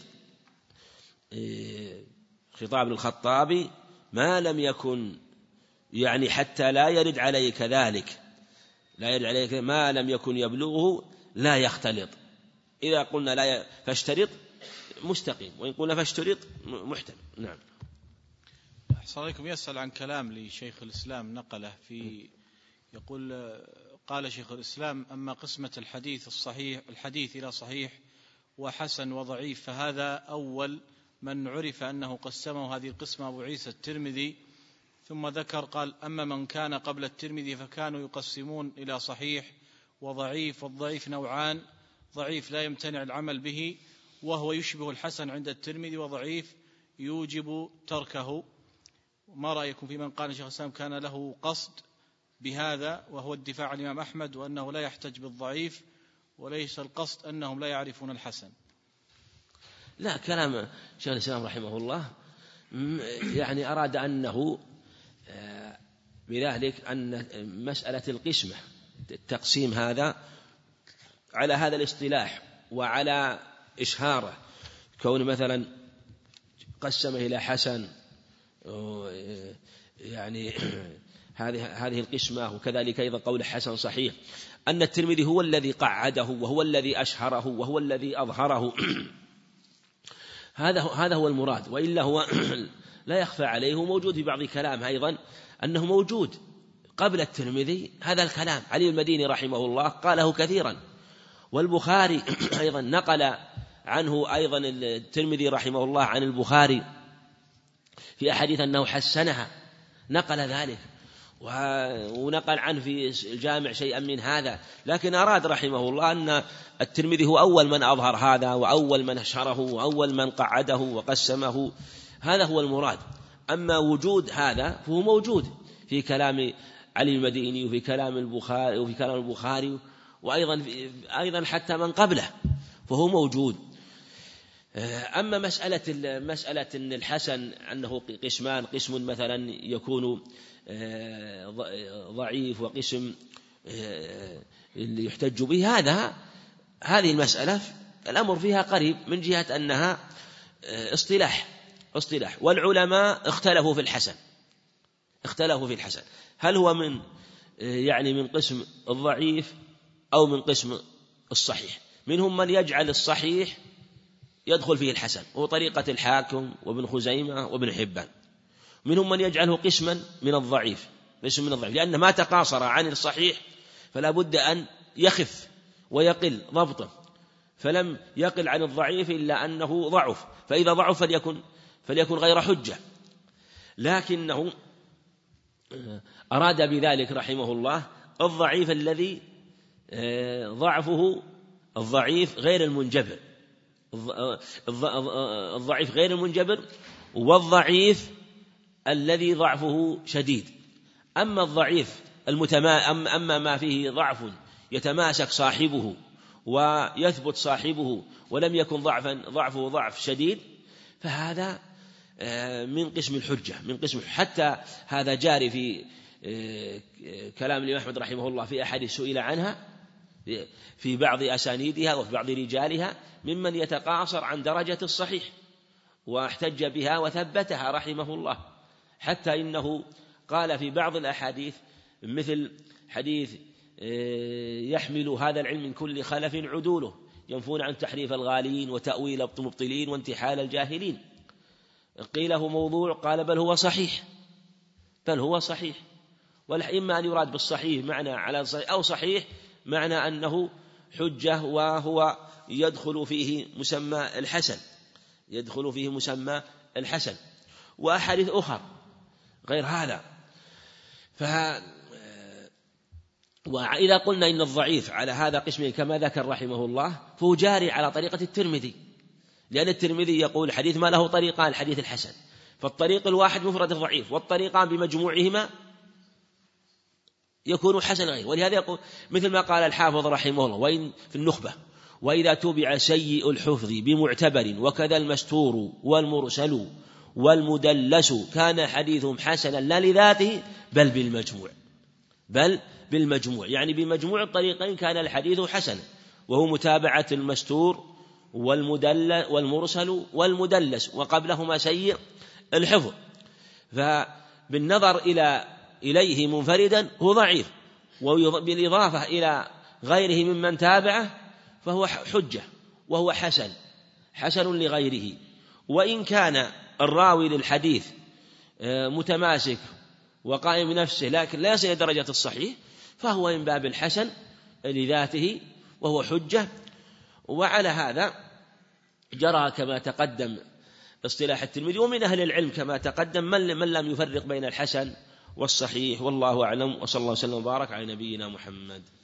Speaker 1: خطاب للخطابي ما لم يكن يعني حتى لا يرد عليه كذلك، لا يرد عليه ما لم يكن يبلغه لا يختلط. إذا قلنا لا فاشترط مستقيم، وإن قلنا فاشترط محتمل. نعم.
Speaker 2: صلى الله عليكم يسأل عن كلام لشيخ الإسلام نقله في يقول قال شيخ الإسلام: أما قسمة الحديث الصحيح الحديث إلى صحيح وحسن وضعيف فهذا أول من عرف أنه قسمه هذه القسمة أبو عيسى الترمذي. ثم ذكر قال: أما من كان قبل الترمذي فكانوا يقسمون إلى صحيح وضعيف، والضعيف نوعان: ضعيف لا يمتنع العمل به وهو يشبه الحسن عند الترمذي، وضعيف يوجب تركه. ما رأيكم في من قال شيخ الإسلام كان له قصد بهذا وهو الدفاع عن الإمام أحمد وأنه لا يحتج بالضعيف وليس القصد أنهم لا يعرفون الحسن؟
Speaker 1: لا، كلام شيخ الإسلام رحمه الله يعني أراد أنه بذلك أن مسألة القسمة التقسيم هذا على هذا الاصطلاح وعلى إشهاره، كون مثلا قسمه إلى حسن يعني هذه هذه القسمة، وكذلك أيضا قول حسن صحيح، أن الترمذي هو الذي قعده وهو الذي أشهره وهو الذي أظهره. هذا هذا هو المراد، وإلا هو لا يخفى عليه موجود في بعض كلام أيضا أنه موجود قبل الترمذي. هذا الكلام علي المديني رحمه الله قاله كثيرا، والبخاري أيضا نقل عنه أيضا الترمذي رحمه الله عن البخاري في أحاديث أنه حسنها، نقل ذلك ونقل عنه في الجامع شيئا من هذا. لكن أراد رحمه الله أن الترمذي هو أول من أظهر هذا وأول من أشهره وأول من قعده وقسمه، هذا هو المراد. أما وجود هذا فهو موجود في كلام علي المديني وفي كلام البخاري وفي كلام البخاري وأيضا أيضا حتى من قبله فهو موجود. أما مسألة مسألة أن الحسن أنه قسمان، قسم مثلا يكون ضعيف وقسم اللي يحتج به، هذا هذه المسألة الأمر فيها قريب من جهة أنها اصطلاح اصطلاح والعلماء اختلفوا في الحسن اختلفوا في الحسن هل هو من يعني من قسم الضعيف أو من قسم الصحيح. منهم من يجعل الصحيح يدخل فيه الحسن، وطريقة الحاكم وابن خزيمة وابن حبان. منهم من يجعله قسما من الضعيف، قسم من الضعيف، لأن ما تقاصر عن الصحيح فلا بد أن يخف ويقل ضبطه، فلم يقل عن الضعيف إلا أنه ضعف، فإذا ضعف فليكن فليكن غير حجة. لكنه أراد بذلك رحمه الله الضعيف الذي ضعفه الضعيف غير المنجبر، الضعيف غير المنجبر، والضعيف الذي ضعفه شديد. أما الضعيف المتما أما ما فيه ضعف يتماسك صاحبه ويثبت صاحبه ولم يكن ضعفا ضعفه ضعف شديد، فهذا من قسم الحجة، من قسم حتى هذا جاري في كلام الإمام أحمد رحمه الله في أحاديث سئل عنها في بعض أسانيدها وفي بعض رجالها ممن يتقاصر عن درجة الصحيح واحتج بها وثبتها رحمه الله، حتى إنه قال في بعض الأحاديث مثل حديث يحمل هذا العلم من كل خلف عدوله ينفون عن تحريف الغالين وتأويل المبطلين وانتحال الجاهلين، قيل هو موضوع، قال بل هو صحيح بل هو صحيح. والإما أن يراد بالصحيح معنى على صحيح أو صحيح معنى أنه حجة وهو يدخل فيه مسمى الحسن يدخل فيه مسمى الحسن وأحاديث أخرى غير هذا. ف وإذا قلنا إن الضعيف على هذا قسمه كما ذكر رحمه الله فهو جاري على طريقة الترمذي، لأن الترمذي يقول الحديث ما له طريقان الحديث الحسن، فالطريق الواحد مفرد الضعيف والطريقان بمجموعهما يكون حسن غير. ولهذا يقول مثل ما قال الحافظ رحمه الله وإن في النخبة: وإذا تبع سيء الحفظ بمعتبر وكذا المستور والمرسل والمدلس كان حديثهم حسنا لا لذاته بل بالمجموع بل بالمجموع يعني بمجموع الطريقين كان الحديث حسنا، وهو متابعة المستور والمدل والمرسل والمدلس وقبلهما سيء الحفظ. فبالنظر إلى إليه منفردا هو ضعيف، وبالإضافة إلى غيره ممن تابعه فهو حجة وهو حسن حسن لغيره. وإن كان الراوي للحديث متماسك وقائم بنفسه لكن لا يصل إلى درجة الصحيح فهو من باب الحسن لذاته وهو حجة. وعلى هذا جرى كما تقدم اصطلاح الترمذي ومن أهل العلم كما تقدم من لم يفرق بين الحسن والصحيح، والله أعلم، وصلى الله وسلم وبارك على نبينا محمد.